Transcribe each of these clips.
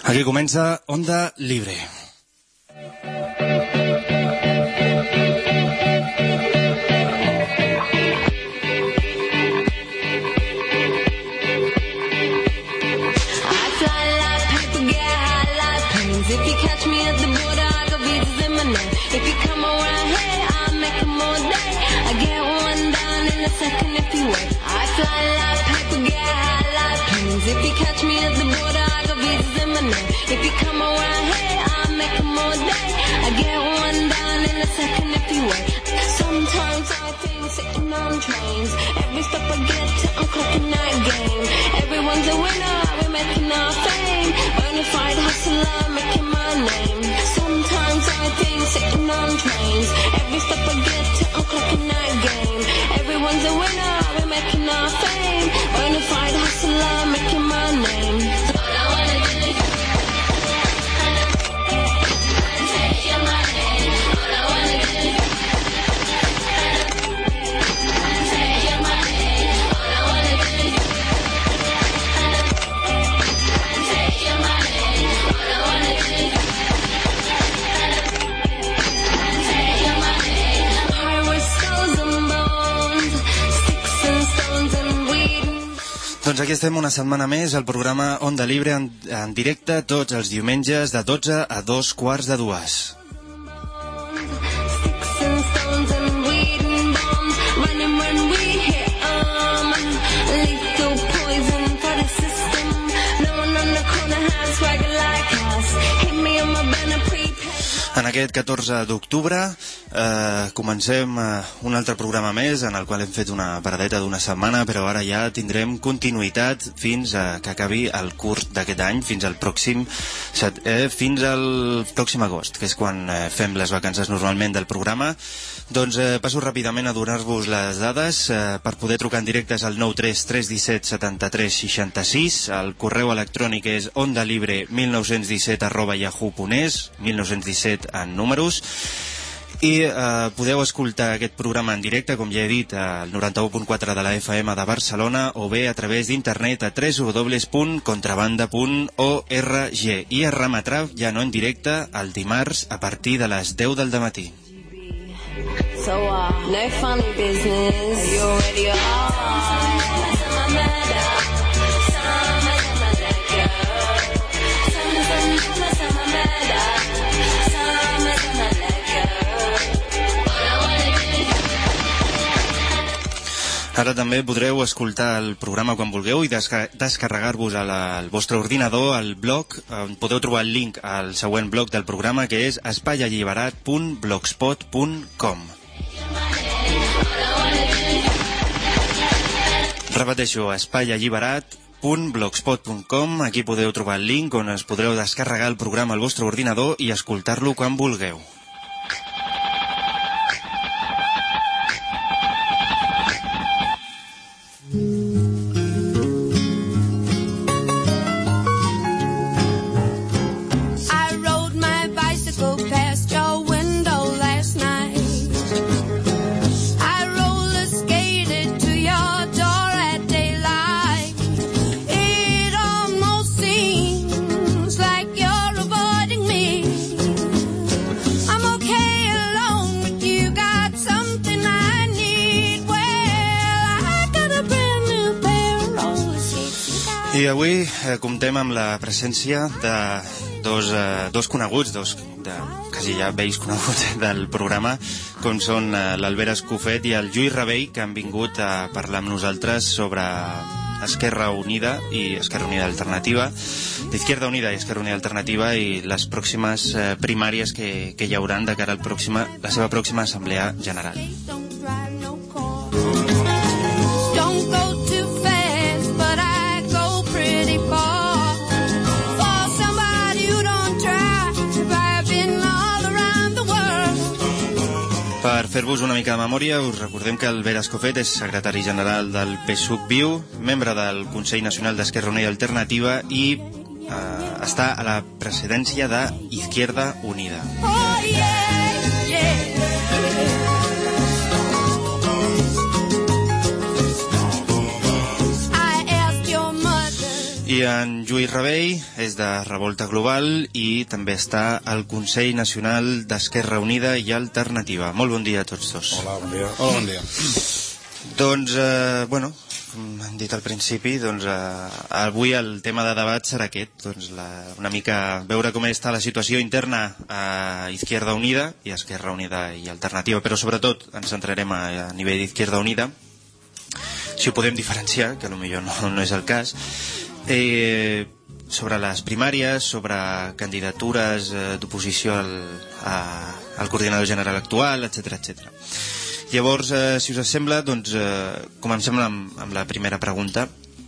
Aquí comença Onda Libre. If you come around here, I'll make them all day. I get one down in a second if you wait. Sometimes I think sitting on trains. Every stop I get to, I'm clocking that game. Everyone's a winner, we're making our fame. Bonafide hustler, making my name. Sometimes I think sitting on trains. Every stop I get to, I'm clocking that game. Everyone's a winner, we're making our fame. Bonafide hustler, making my name. Doncs aquí estem una setmana més al programa Onda Libre en directe tots els diumenges de 12 a 2:15. En aquest 14 d'octubre comencem un altre programa més en el qual hem fet una paradeta d'una setmana, però ara ja tindrem continuïtat fins que acabi el curs d'aquest any, fins al pròxim agost, que és quan fem les vacances normalment del programa. Doncs passo ràpidament a donar-vos les dades. Per poder trucar en directe és el 93 317 73 66, el correu electrònic és ondalibre1917@yahoo.es, 1917 en números, i podeu escoltar aquest programa en directe, com ja he dit, al 91.4 de la FM de Barcelona, o bé a través d'internet a www.contrabanda.org, i es remetrà ja no en directe el dimarts a partir de les 10 del dematí. So, no funny business. You already are. Ara també podreu escoltar el programa quan vulgueu i descarregar-vos al vostre ordinador al blog, on podeu trobar el link al següent blog del programa, que és espaialliberat.blogspot.com. Repeteixo, espaialliberat.blogspot.com. Aquí podeu trobar el link on es podreu descarregar el programa al vostre ordinador i escoltar-lo quan vulgueu. I avui comptem amb la presència de dos coneguts, quasi ja vells coneguts del programa, com són l'Albert Escofet i el Lluís Rabell, que han vingut a parlar amb nosaltres sobre Esquerra Unida i Esquerra Unida Alternativa, d'Izquierda Unida i Esquerra Unida Alternativa, i les pròximes primàries que hi hauran de cara a la seva pròxima Assemblea General. Per fer-vos una mica de memòria, us recordem que Albert Escofet és secretari general del PSUC Viu, membre del Consell Nacional d'Esquerra Unida Alternativa i està a la presidència de Izquierda Unida. I en Lluís Rabell és de Revolta Global i també està al Consell Nacional d'Esquerra Unida i Alternativa. Molt bon dia a tots dos. Hola, bon dia. Hola, bon dia. Doncs, bueno, com hem dit al principi, doncs, avui el tema de debat serà aquest, doncs, una mica veure com està la situació interna a Izquierda Unida i a Esquerra Unida i Alternativa, però sobretot ens centrarem a nivell d'Izquierda Unida, si ho podem diferenciar, que potser no és el cas, sobre les primàries, sobre candidatures d'oposició al coordinador general actual, etc. Llavors, si us sembla, doncs, comencem amb la primera pregunta,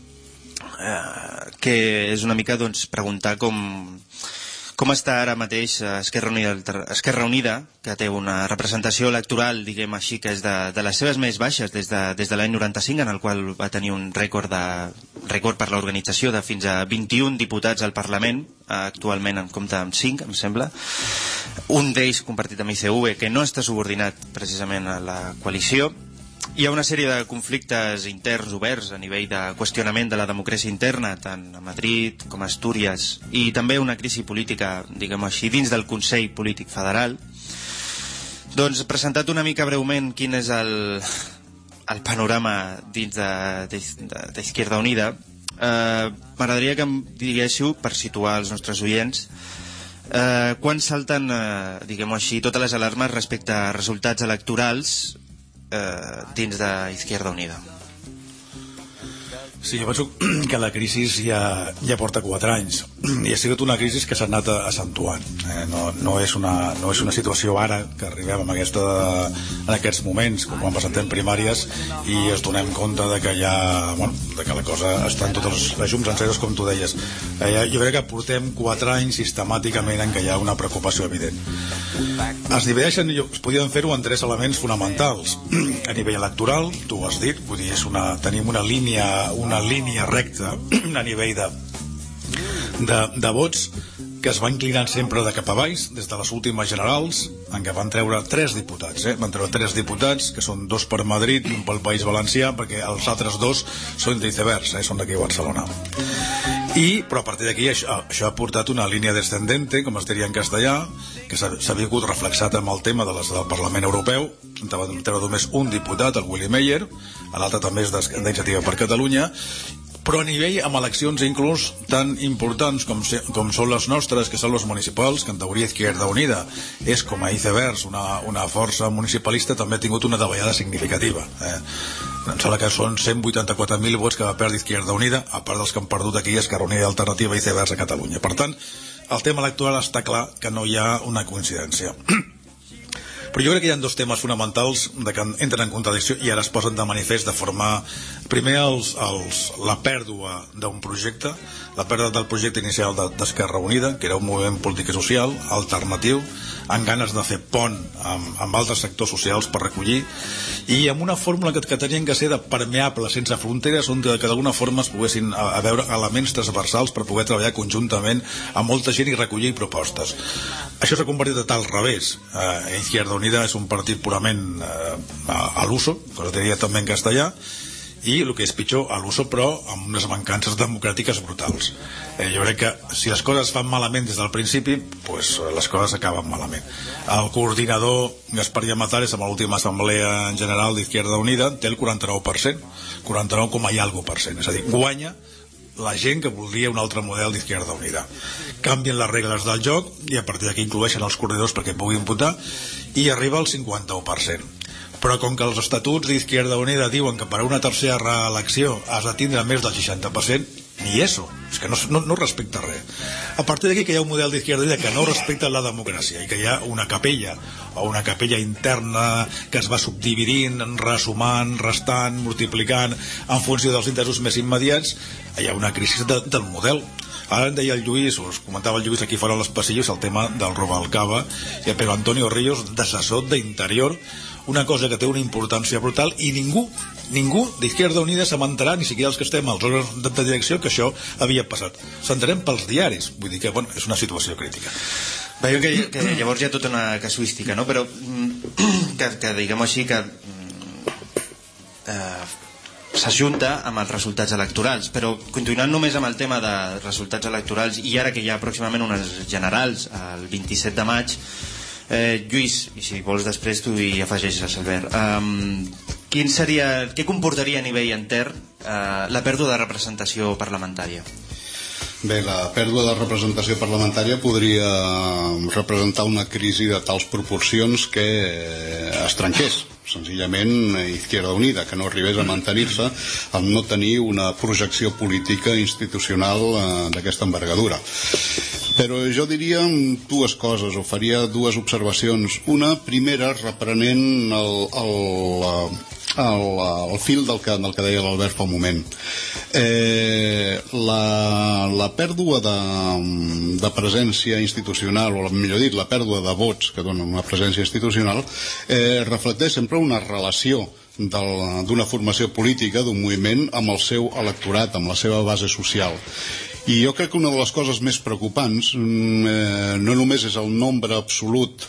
que és una mica doncs, preguntar com està ara mateix Esquerra Unida, que té una representació electoral, diguem així, que és de les seves més baixes des de l'any 95, en el qual va tenir un rècord per l'organització de fins a 21 diputats al Parlament, actualment en compta amb 5, em sembla. Un d'ells compartit amb ICV, que no està subordinat precisament a la coalició. Hi ha una sèrie de conflictes interns oberts a nivell de qüestionament de la democràcia interna, tant a Madrid com a Astúries, i també una crisi política, diguem així, dins del Consell Polític Federal. Doncs, presentat una mica breument quin és el panorama dins d'Izquierda Unida, m'agradaria que em diguéssiu, per situar els nostres oients, quan salten, diguem així, totes les alarmes respecte a resultats electorals dins d'Izquierda Unida. Sí, jo penso que la crisi ja porta 4 anys i ha sigut una crisi que s'ha anat accentuant. No és una situació ara que arribem en aquests moments quan presentem primàries i ens donem compte de que de que la cosa està en totes les llums enceses, com tu deies. Jo crec que portem 4 anys sistemàticament en què hi ha una preocupació evident. Es divideixen, es podien fer-ho en 3 elements fonamentals. A nivell electoral, tu ho has dit, vull dir, tenim una línia recta a nivell de vots que es va inclinant sempre de cap a baix des de les últimes generals, en què van treure 3 diputats. Van treure 3 diputats, que són 2 per Madrid i 1 pel País Valencià, perquè els altres 2 són d'icebergs, són d'aquí a Barcelona. Però a partir d'aquí això ha portat una línia descendente, com es diria en castellà, que s'ha vingut reflexat amb el tema del Parlament Europeu. Van treure només un diputat, el Willy Meyer, l'altre també és d'Iniciativa per Catalunya, però a nivell amb eleccions inclús tan importants com són les nostres, que són les municipals, que en teoria Izquierda Unida és com a icebergs una força municipalista, també ha tingut una davallada significativa. Em sembla que són 184.000 vots que va perdre Izquierda Unida, a part dels que han perdut aquí Esquerra Unida i Alternativa i icebergs a Catalunya. Per tant, el tema electoral està clar que no hi ha una coincidència. Però jo crec que hi ha 2 temes fonamentals que entren en contradicció i ara es posen de manifest de forma... Primer, la pèrdua d'un projecte, la pèrdua del projecte inicial d'Esquerra Unida, que era un moviment polític i social alternatiu, amb ganes de fer pont amb altres sectors socials per recollir, i amb una fórmula que tenien que ser de permeable, sense fronteres, on que d'alguna forma es poguessin veure elements transversals per poder treballar conjuntament amb molta gent i recollir propostes. Això s'ha convertit a tal revés. Izquierda Unida és un partit purament a l'uso, que es diria també en castellà, i el que és pitjor, a l'uso, però amb unes mancances democràtiques brutals. Jo crec que si les coses fan malament des del principi, pues les coses acaben malament. El coordinador Gaspar Llamazares, amb l'última assemblea general d'Izquierda Unida, té el 49%, 49,% és a dir, guanya la gent que voldria un altre model d'Izquierda Unida. Canvien les regles del joc i a partir d'aquí incloeixen els coordinadors perquè puguin votar i arriba al 51%. Però com que els estatuts d'Izquierda Unida diuen que per a una tercera reelecció has de tindre més del 60%, ni eso, és que no respecta res. A partir d'aquí que hi ha un model d'Izquierda Unida que no respecta la democràcia i que hi ha una capella interna que es va subdividint, resumant, restant, multiplicant en funció dels interessos més immediats, hi ha una crisi del model. Ara em deia el Lluís, us comentava el Lluís aquí fora als passillos, el tema del Rubalcaba i el Pedro Antonio Ríos d'assessor d'Interior, una cosa que té una importància brutal i ningú d'Izquierda Unida s'amantarà, ni siquiera els que estem als òrgans de direcció, que això havia passat. S'entenem pels diaris, vull dir que és una situació crítica. Veig que llavors hi ha tota una casuística, no? Però que diguem així que s'ajunta amb els resultats electorals. Però continuant només amb el tema de resultats electorals, i ara que hi ha pròximament unes generals el 27 de maig, Lluís, i si vols després tu hi afegeixes, Albert, què comportaria a nivell intern la pèrdua de representació parlamentària? Bé, la pèrdua de representació parlamentària podria representar una crisi de tals proporcions que es trenqués senzillament Izquierda Unida, que no arribés a mantenir-se al no tenir una projecció política institucional d'aquesta envergadura. Però jo diria dues coses, o faria dues observacions. Una, primera, reprenent el fil del que deia l'Albert fa un moment. La pèrdua de presència institucional, o millor dit, la pèrdua de vots que donen una presència institucional, reflecteix sempre una relació d'una formació política, d'un moviment, amb el seu electorat, amb la seva base social. I jo crec que una de les coses més preocupants no només és el nombre absolut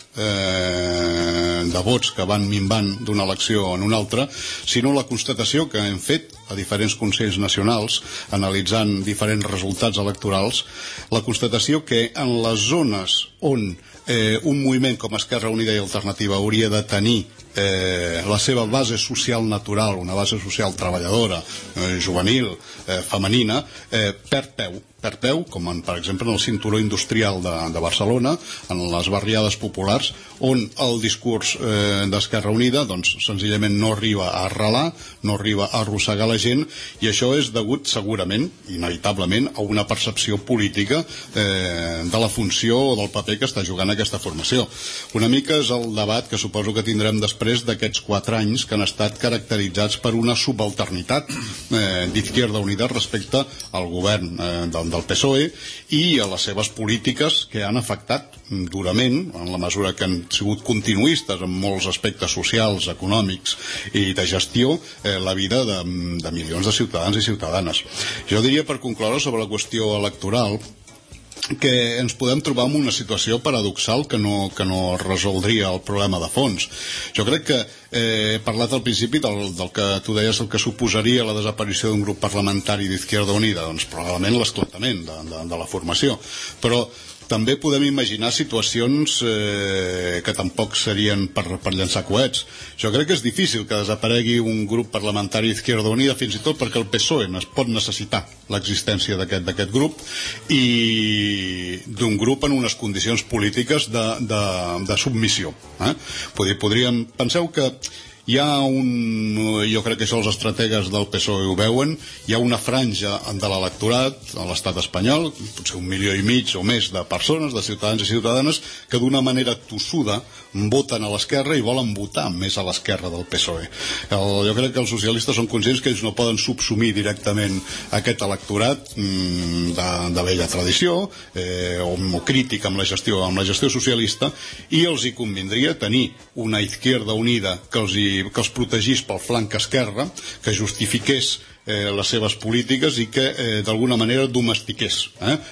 de vots que van minvant d'una elecció en una altra, sinó la constatació que hem fet a diferents consells nacionals, analitzant diferents resultats electorals, la constatació que en les zones on un moviment com Esquerra Unida i Alternativa hauria de tenir la seva base social natural, una base social treballadora, juvenil, femenina, perd peu, com per exemple en el cinturó industrial de Barcelona, en les barriades populars, on el discurs d'Esquerra Unida doncs senzillament no arriba a arrelar, no arriba a arrossegar la gent, i això és degut segurament, inevitablement, a una percepció política de la funció o del paper que està jugant aquesta formació. Una mica és el debat que suposo que tindrem després d'aquests 4 anys que han estat caracteritzats per una subalternitat d'Izquierda Unida respecte al govern del PSOE i a les seves polítiques que han afectat durament, en la mesura que han sigut continuistes en molts aspectes socials, econòmics i de gestió, la vida de milions de ciutadans i ciutadanes. Jo diria, per concloure sobre la qüestió electoral, que ens podem trobar en una situació paradoxal que no resoldria el problema de fons. Jo crec que he parlat al principi del que tu deies, el que suposaria la desaparició d'un grup parlamentari d'Izquierda Unida, doncs probablement l'esclatament de la formació, però també podem imaginar situacions que tampoc serien per llançar coets. Jo crec que és difícil que desaparegui un grup parlamentari d'Izquierda Unida, fins i tot perquè el PSOE pot necessitar l'existència d'aquest grup i d'un grup en unes condicions polítiques de submissió. Penseu que hi ha jo crec que això els estrategues del PSOE ho veuen, hi ha una franja de l'electorat a l'estat espanyol, potser 1,5 milions o més de persones, de ciutadans i ciutadanes, que d'una manera tossuda voten a l'esquerra i volen votar més a l'esquerra del PSOE. Jo crec que els socialistes són conscients que ells no poden subsumir directament aquest electorat de vella tradició o crític amb la gestió socialista, i els hi convindria tenir una Izquierda Unida que els protegís pel flanc esquerre, que justifiqués les seves polítiques i que d'alguna manera domestiqués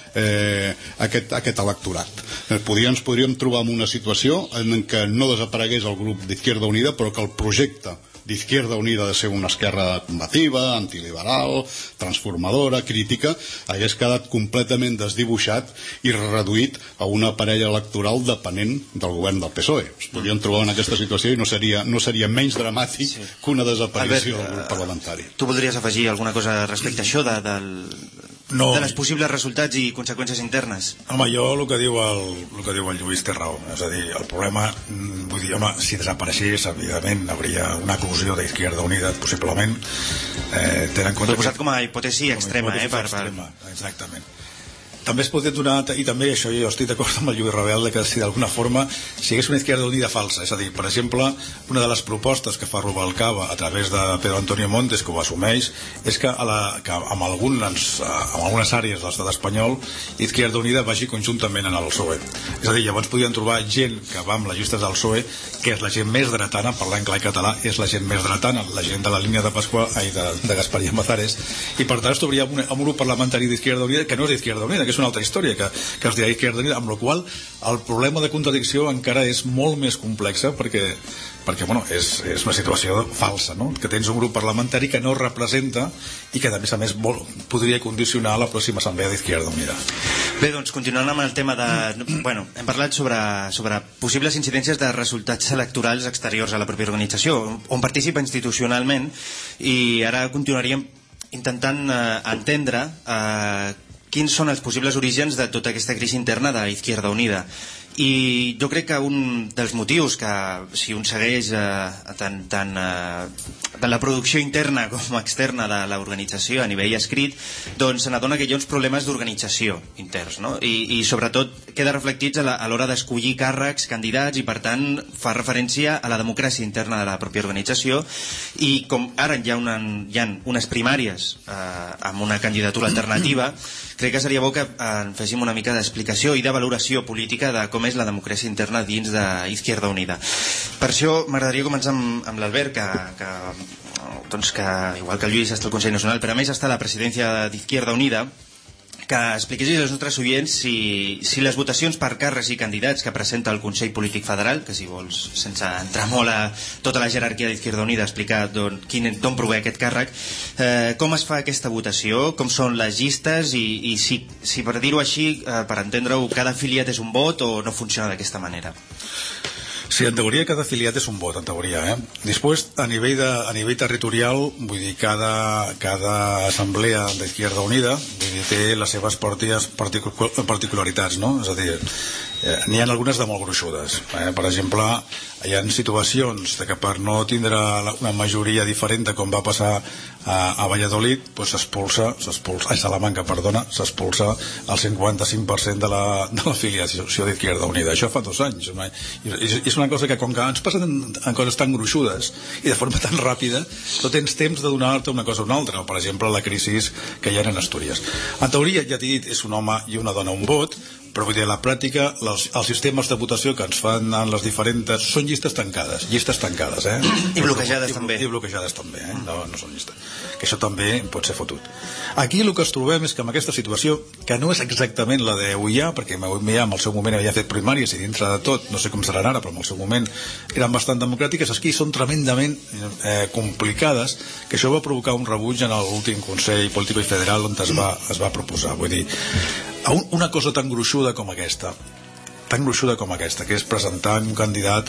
aquest electorat. Ens podríem trobar en una situació en què no desaparegués el grup d'Izquierda Unida, però que el projecte d'Izquierda Unida de ser una esquerra combativa, antiliberal, transformadora, crítica, hagués quedat completament desdibuixat i reduït a una parella electoral depenent del govern del PSOE. Es podrien trobar en aquesta situació i no seria menys dramàtic que una desaparició del grup parlamentari. Tu voldries afegir alguna cosa respecte a això de les possibles resultats i conseqüències internes? Home, jo el que diu el Lluís té raó. És a dir, el problema, vull dir, home, si desapareixés, evidentment, hauria una eclosió d'Izquierda Unida, possiblement. Tenen en compte... Ho he posat com a hipòtesi extrema, Exactament. També es pot donar, i també això jo estic d'acord amb el Lluís Rebel, que si d'alguna forma si hagués una Izquierda Unida falsa, és a dir, per exemple, una de les propostes que fa Rubalcaba a través de Pedro Antonio Montes, que ho assumeix, és que amb algunes àrees de l'estat espanyol Izquierda Unida vagi conjuntament en el PSOE. És a dir, llavors podien trobar gent que va amb les llistes del PSOE, que és la gent més dretana, parlant clar i català, és la gent més dretana, la gent de la línia de Pasqual, de Gaspar i Amazares, i per tant es trobaria amb un grup parlamentari d'Izquierda Unida que no és d'Izquierda Unida, que és una altra història que es dirà Izquierda Unida, amb la qual el problema de contradicció encara és molt més complexa perquè bueno, és una situació falsa, no? Que tens un grup parlamentari que no representa i que a més podria condicionar la pròxima assemblea d'Izquierda Unida. Bé, doncs continuant amb el tema de... Bueno, hem parlat sobre possibles incidències de resultats electorals exteriors a la pròpia organització, on participa institucionalment, i ara continuaríem intentant entendre quins són els possibles orígens de tota aquesta crisi interna d'Izquierda Unida. I jo crec que un dels motius que, si un segueix tant la producció interna com externa de l'organització a nivell escrit, doncs se n'adona que hi ha uns problemes d'organització interns, no? I sobretot queda reflectits a l'hora d'escollir càrrecs, candidats, i per tant fa referència a la democràcia interna de la pròpia organització. I com ara hi ha unes primàries amb una candidatura alternativa, crec que seria bo que en féssim una mica d'explicació i de valoració política de com és la democràcia interna dins d'Izquierda Unida. Per això m'agradaria començar amb l'Albert, que igual que el Lluís està al Consell Nacional, però a més està a la presidència d'Izquierda Unida, que expliquessis als nostres oients si les votacions per càrrecs i candidats que presenta el Consell Polític Federal, que si vols, sense entrar molt a tota la jerarquia d'Izquierda Unida, explicar d'on prové aquest càrrec, com es fa aquesta votació, com són les llistes i si per dir-ho així, per entendre-ho, cada afiliat és un vot o no funciona d'aquesta manera? Sí, en teoria cada afiliat és un vot, en teoria, Després, a nivell territorial, vull dir, cada assemblea d'Izquierda Unida té les seves pròpies particularitats, no? És a dir, n'hi ha algunes de molt gruixudes. Per exemple, hi ha situacions que per no tindre una majoria diferent com va passar a Valladolid, doncs a Salamanca, s'expulsa el 55% de l'afiliació d'Izquierda Unida. Això fa 2 anys. I és una cosa que, com que ens passen en coses tan gruixudes i de forma tan ràpida, no tens temps de donar-te una cosa o una altra. Per exemple, la crisi que hi ha en Astúries. En teoria, ja t'he dit, és un home i una dona un vot, però vull dir, a la pràctica els sistemes de votació que ens fan en les diferents... són llistes tancades, I bloquejades també. I bloquejades també, no són llistes. Que això també pot ser fotut. Aquí el que ens trobem és que amb aquesta situació, que no és exactament la d'UIA, perquè UIA en el seu moment havia fet primàries i dintre de tot, no sé com seran ara, però en el seu moment eren bastant democràtiques, aquí són tremendament complicades, que això va provocar un rebuig en l'últim Consell Polític i Federal on es va proposar. Vull dir, una cosa tan gruixuda com aquesta, que és presentar un candidat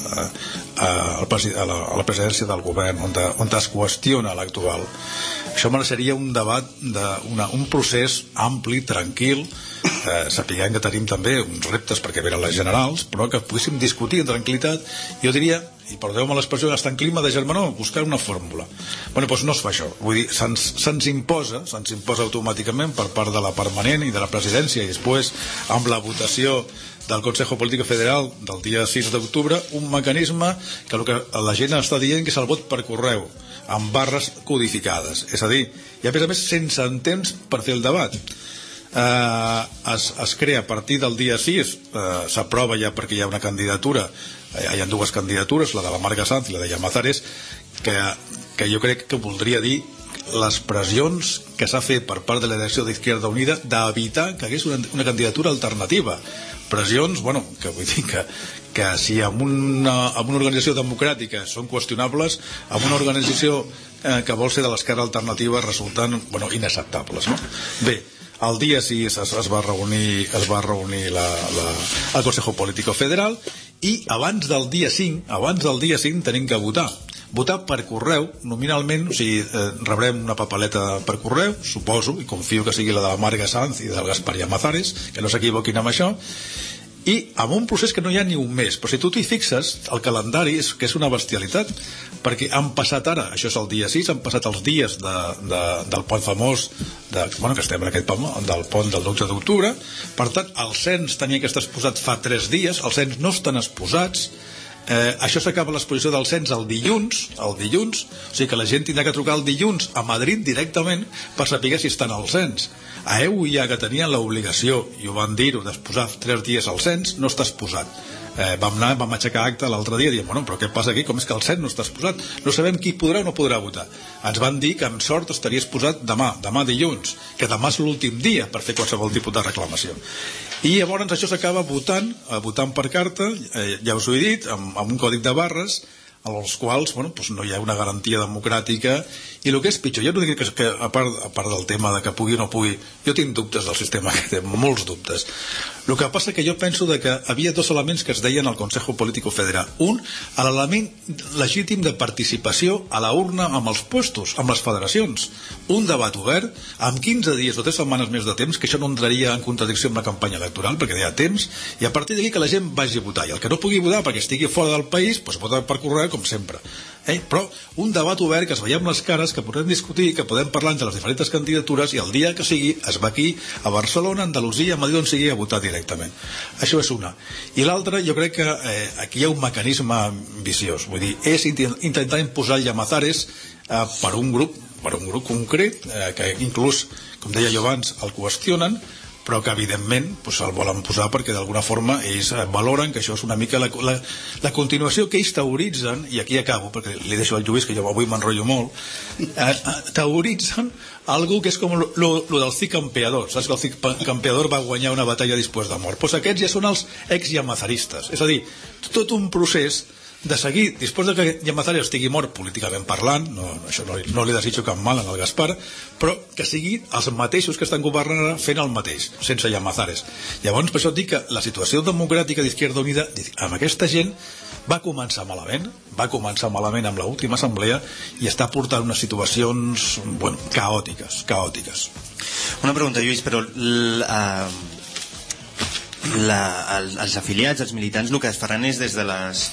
a la presidència del govern on es qüestiona l'actual. Això mereixeria un debat, un procés ampli, tranquil, sapiguem que tenim també uns reptes perquè venen les generals, però que poguéssim discutir en tranquil·litat. Jo diria, i perdeu-me l'expressió, està en clima de germanor, buscar una fórmula. Doncs no es fa això. Vull dir, se'ns imposa automàticament per part de la permanent i de la presidència, i després amb la votació del Consejo Político Federal del dia 6 d'octubre, un mecanisme que el que la gent està dient que és el vot per correu, amb barres codificades. És a dir, i a més sense temps per fer el debat. Es crea a partir del dia 6, s'aprova ja perquè hi ha una candidatura, hi ha 2 candidatures, la de la Marga Sanz i la de Llamazares, que jo crec que voldria dir les pressions que s'ha fet per part de la direcció d'Izquierda Unida d'evitar que hagués una candidatura alternativa. Pressions, que vull dir que si amb una organització democràtica són qüestionables, amb una organització que vol ser de l'esquerra alternativa resulten inacceptables, no? Bé, el dia 6 es va reunir el Consejo Político Federal, i abans del dia 5 tenim que votar per correu, nominalment, o sigui, rebrem una papeleta per correu, suposo, i confio que sigui la de la Marga Sanz i del Gaspar Llamazares, que no s'equivoquin amb això, i amb un procés que no hi ha ni un mes. Però si tu t'hi fixes, el calendari és una bestialitat, perquè han passat ara, això és el dia 6, han passat els dies del pont famós, que estem en aquest pont, del pont del 12 d'octubre. Per tant, el cens tenia que estar exposat fa 3 dies, els cens no estan exposats. Això s'acaba l'exposició del cens el dilluns, o sigui que la gent tindrà que trucar el dilluns a Madrid directament per saber si estan al cens. A EUIA, que tenien l'obligació, i ho van dir-ho, d'exposar 3 dies al cens, no està exposat. vam aixecar acte l'altre dia, dient, bueno, però què passa aquí? Com és que el cens no està exposat? No sabem qui podrà o no podrà votar. Ens van dir que amb sort estaria exposat demà dilluns, que demà és l'últim dia per fer qualsevol tipus de reclamació. I llavors això s'acaba votant per carta, ja us ho he dit, amb un còdic de barres, als quals no hi ha una garantia democràtica, i el que és pitjor, jo no dic que a part del tema de que pugui o no pugui, jo tinc dubtes del sistema, que té molts dubtes. El que passa que jo penso que havia dos elements que es deien al Consejo Político Federal. Un, l'element legítim de participació a la urna amb els puestos, amb les federacions. Un debat obert, amb 15 dies o 3 setmanes més de temps, que això no entraria en contradicció amb la campanya electoral, perquè hi ha temps, i a partir d'aquí que la gent vagi a votar. I el que no pugui votar perquè estigui fora del país, vota per correu, com sempre. Però un debat obert, que es veiem les cares, que podem discutir, que podem parlar entre les diferents candidatures, i el dia que sigui es va aquí a Barcelona, Andalusia, Madrid, on sigui, a votar directament. Això és una. I l'altra, jo crec que aquí hi ha un mecanisme viciós, vull dir, és intentar imposar llamazares per un grup concret, que inclús, com deia jo abans, el qüestionen, però que evidentment el volen posar perquè d'alguna forma ells valoren que això és una mica la continuació que ells teoritzen, i aquí acabo perquè li deixo al Lluís, que jo avui m'enrotllo molt, teoritzen algo que és com lo del Cid Campeador. Saps que el Cid Campeador va guanyar una batalla després de mort? Doncs aquests ja són els ex-llamazaristes, és a dir, tot un procés de seguir, després de que Llamazares estigui mort políticament parlant, això no li desitjo cap mal al Gaspar, però que sigui els mateixos que estan governant fent el mateix, sense Llamazares. Llavors, per això et dic que la situació democràtica d'Izquierda Unida amb aquesta gent va començar malament amb l'última assemblea, i està portant unes situacions caòtiques. Una pregunta, Lluís, però els afiliats, els militants, el que es faran és des de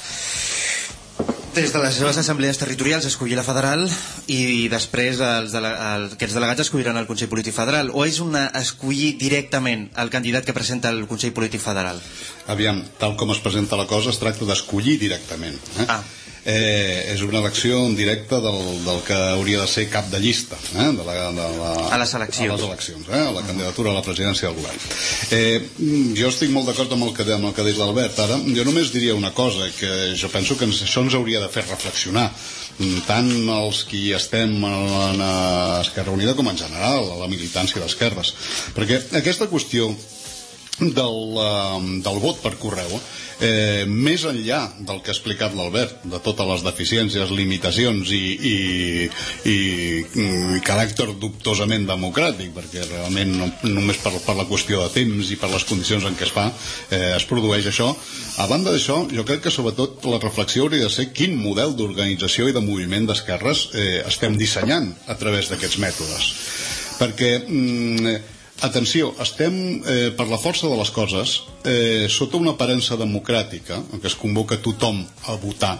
les seves assemblees territorials escollir la federal, i després aquests delegats escolliran el Consell Polític Federal, o és escollir directament el candidat que presenta el Consell Polític Federal? Aviam, tal com es presenta la cosa, es tracta d'escollir directament. És una elecció en directe del que hauria de ser cap de llista a les eleccions, a la candidatura a la presidència del govern. Jo estic molt d'acord amb el que ha dit l'Albert. Ara, jo només diria una cosa, que jo penso que això ens hauria de fer reflexionar, tant els qui estem a Esquerra Unida com en general, a la militància d'esquerres, perquè aquesta qüestió del vot per correu, més enllà del que ha explicat l'Albert, de totes les deficiències, limitacions i caràcter dubtosament democràtic, perquè realment només per la qüestió de temps i per les condicions en què es fa es produeix això. A banda d'això, jo crec que sobretot la reflexió hauria de ser quin model d'organització i de moviment d'esquerres estem dissenyant a través d'aquests mètodes, perquè atenció, estem per la força de les coses sota una aparença democràtica en què es convoca tothom a votar.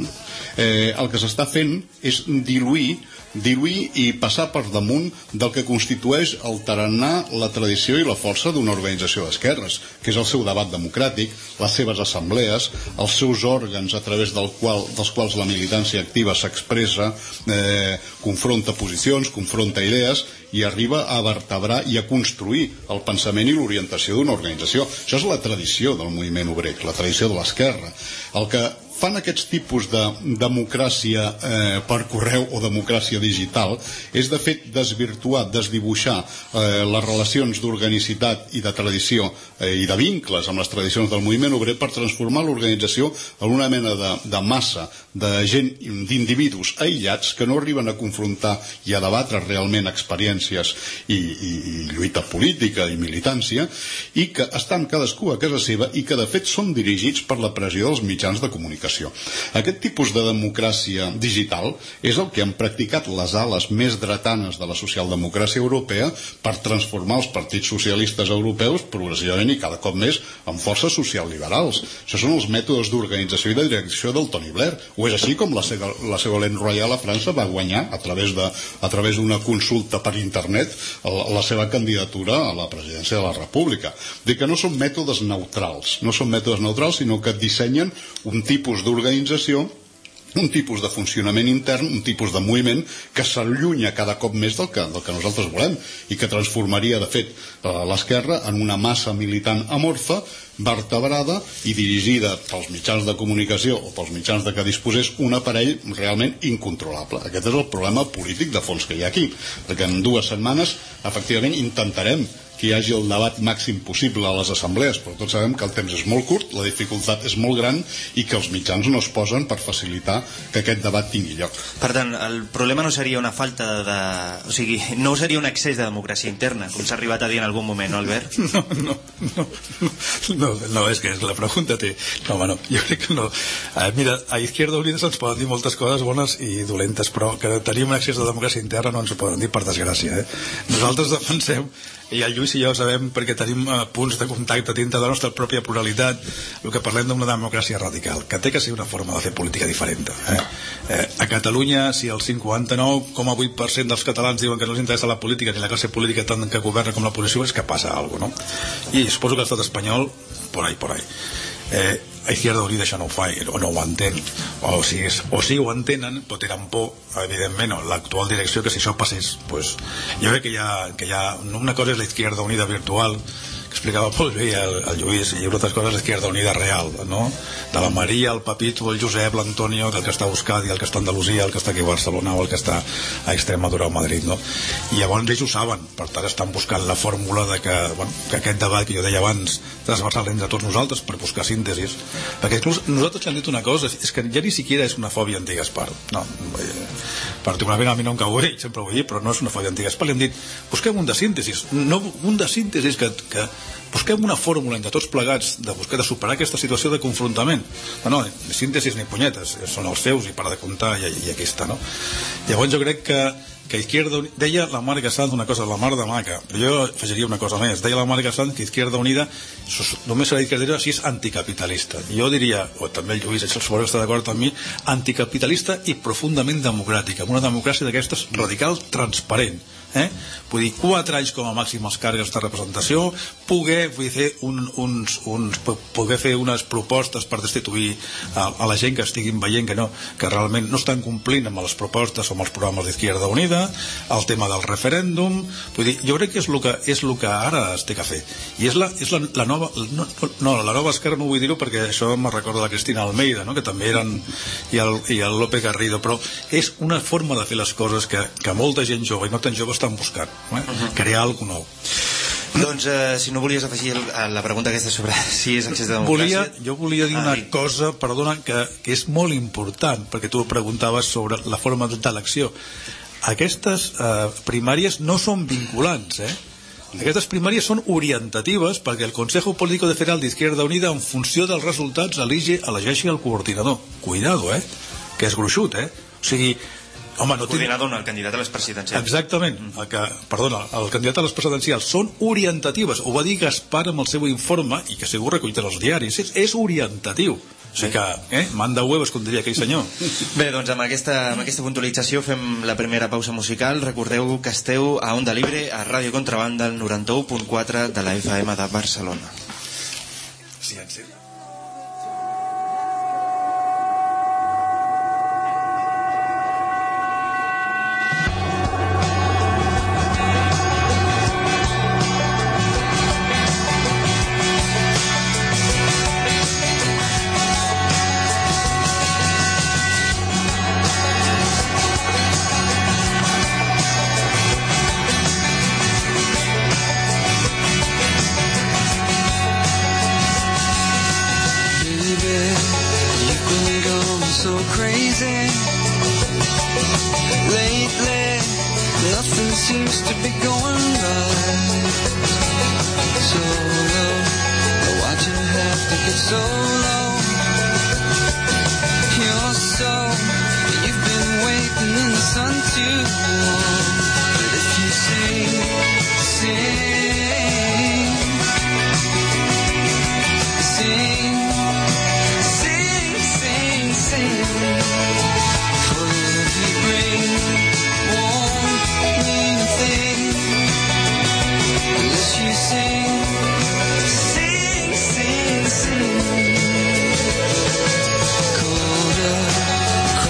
El que s'està fent és diluir i passar per damunt del que constitueix el tarannà, la tradició i la força d'una organització d'esquerres, que és el seu debat democràtic, les seves assemblees, els seus òrgans a través dels quals la militància activa s'expressa, confronta posicions, confronta idees i arriba a vertebrar i a construir el pensament i l'orientació d'una organització. Això és la tradició del moviment obrer, la tradició de l'esquerra. El que fan aquests tipus de democràcia per correu o democràcia digital és de fet desvirtuar, desdibuixar les relacions d'organicitat i de tradició i de vincles amb les tradicions del moviment obrer per transformar l'organització en una mena de massa de gent, d'individus aïllats que no arriben a confrontar i a debatre realment experiències i lluita política i militància, i que estan cadascú a casa seva i que de fet són dirigits per la pressió dels mitjans de comunicació. Aquest tipus de democràcia digital és el que han practicat les ales més dretanes de la socialdemocràcia europea per transformar els partits socialistes europeus progressivament i cada cop més en forces socialliberals. Això són els mètodes d'organització i de direcció del Tony Blair. O és així com la Ségolène Royal a França va guanyar a través d'una consulta per internet la seva candidatura a la presidència de la República. Dic que no són mètodes neutrals, sinó que dissenyen un tipus d'organització un tipus de funcionament intern, un tipus de moviment que s'allunya cada cop més del que nosaltres volem i que transformaria, de fet, l'esquerra en una massa militant amorfa, vertebrada i dirigida pels mitjans de comunicació o pels mitjans de què disposés un aparell realment incontrolable. Aquest és el problema polític de fons que hi ha aquí, perquè en 2 setmanes efectivament intentarem que hi hagi el debat màxim possible a les assemblees, però tots sabem que el temps és molt curt, la dificultat és molt gran i que els mitjans no es posen per facilitar que aquest debat tingui lloc. Per tant, el problema no seria una falta de... O sigui, no seria un excés de democràcia interna, com s'ha arribat a dir en algun moment, no, Albert? No, és que la pregunta té... No, home, no, jo crec que no. Mira, a Izquierda Unida se'ns poden dir moltes coses bones i dolentes, però que tenim un excés de democràcia interna no ens ho poden dir, per desgràcia. Nosaltres defensem, i el Lluís i jo ho sabem perquè tenim punts de contacte dintre de la nostra pròpia pluralitat, el que parlem d'una democràcia radical, que té que ser una forma de fer política diferent. A Catalunya, si el 59,8% dels catalans diuen que no els interessa la política ni la classe política tant que governa com l'oposició, és que passa alguna cosa, no? I suposo que l'estat espanyol, por ahí. A Izquierda Unida això no ho fa o no ho entén, o si ho entenen però tenen por, evidentment, l'actual direcció, que si això passés, pues, jo crec que hi ha una cosa és la Izquierda Unida virtual, que explicava molt bé el Lluís, i una altra cosa és l'Izquierda Unida real, no? De la Maria, el Pepito, el Josep, l'Antonio, del que està a Euskadi, el que està a Andalusia, el que està aquí a Barcelona o el que està a Extremadura o Madrid, no? I llavors ells ho saben, per tant estan buscant la fórmula de que aquest debat que jo deia abans transversal entre tots nosaltres per buscar síntesis, perquè inclús nosaltres li han dit una cosa, és que ja ni siquiera és una fòbia anti-Gaspar, no, particularment a mi no em cau bé, sempre ho he dit, però no és una fòbia anti-Gaspar, li hem dit, busquem un de síntesis, no un de síntesis que busquem una fórmula entre tots plegats de superar aquesta situació de confrontament. No, ni síntesis ni punyetes, són els feus i para de comptar i aquí està, no? Llavors jo crec que Izquierda Unida, deia la Marga Sanz una cosa, la mar de maca, però jo afegiria una cosa més, deia la Marga Sanz que Izquierda Unida només serà Izquierda Unida si és anticapitalista. Jo diria, o també el Lluís, suposo que està d'acord amb mi, anticapitalista i profundament democràtica, amb una democràcia d'aquestes radical, transparent. Vull dir, 4 anys com a màxim els càrrecs de representació, poder fer unes propostes per destituir a la gent que estiguin veient que realment no estan complint amb les propostes o amb els programes d'Izquierda Unida, el tema del referèndum. Vull dir, jo crec que és el que ara es té que fer, i és la nova la nova esquerra, no vull dir-ho perquè això me recorda la Cristina Almeida, no? Que també eren, i el López Garrido, però és una forma de fer les coses que molta gent jove i no tan jove estan buscant, crear alguna nou. Doncs si no volies afegir la pregunta aquesta sobre si és accés de democràcia... Jo volia dir una cosa, perdona, que és molt important, perquè tu preguntaves sobre la forma d'elecció. Aquestes primàries no són vinculants, Aquestes primàries són orientatives perquè el Consejo Político Federal de Izquierda Unida, en funció dels resultats, elegeixi el coordinador. Cuidado, que és gruixut, O sigui, home, no coordinador, el candidat a les presidencials. Exactament, el candidat a les presidencials són orientatives, ho va dir Gaspar amb el seu informe, i que segur recollit els diaris, és orientatiu. O sigui que, manda huevos, com diria aquell senyor. Bé, doncs amb aquesta puntualització fem la primera pausa musical. Recordeu que esteu a Onda Libre, a Ràdio Contrabanda, el 91.4 de la FM de Barcelona. Sí. Colder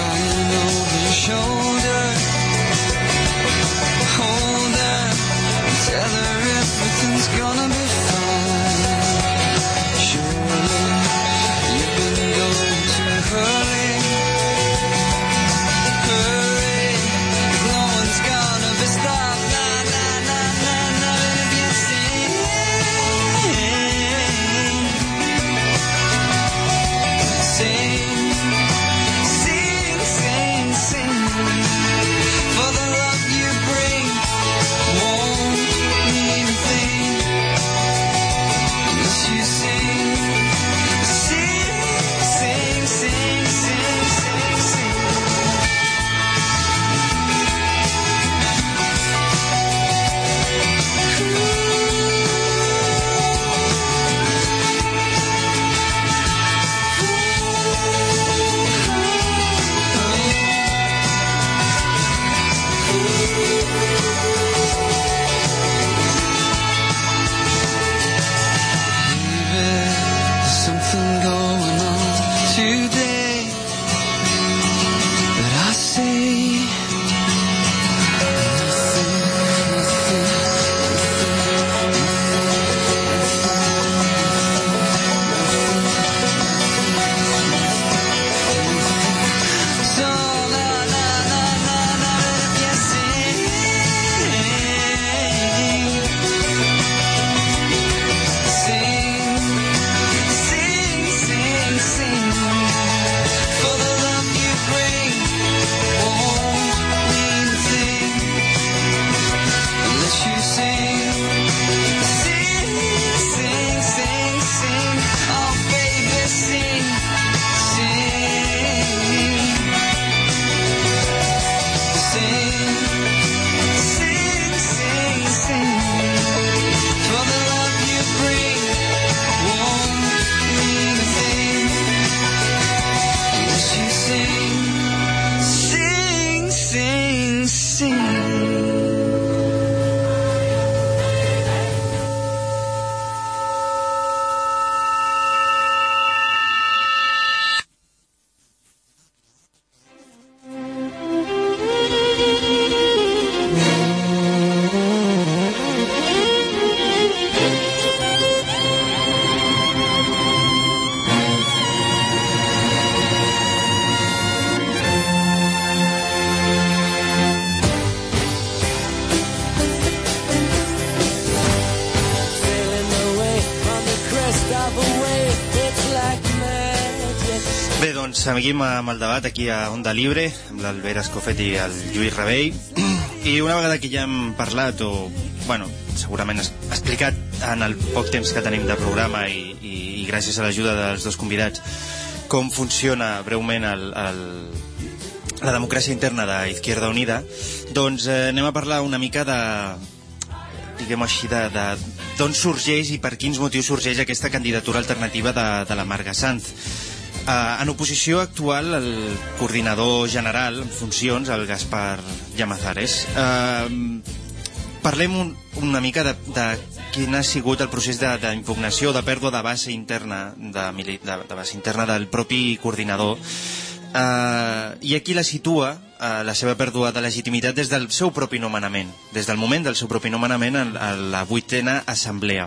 Bé, doncs seguim amb el debat aquí a Onda Libre, amb l'Albert Escofet i el Lluís Rabell. I una vegada que ja hem parlat, o, bueno, segurament explicat en el poc temps que tenim de programa i gràcies a l'ajuda dels dos convidats, com funciona breument la democràcia interna d'Izquierda Unida, doncs anem a parlar una mica de, diguem-ho així, d'on sorgeix i per quins motius sorgeix aquesta candidatura alternativa de la Marga Sanz. En oposició actual, el coordinador general en funcions, el Gaspar Llamazares. Parlem una mica de quin ha sigut el procés d'impugnació, de pèrdua de base interna de base interna del propi coordinador, i aquí la situa la seva pèrdua de legitimitat des del seu propi nomenament, des del moment del seu propi nomenament a la 8a assemblea.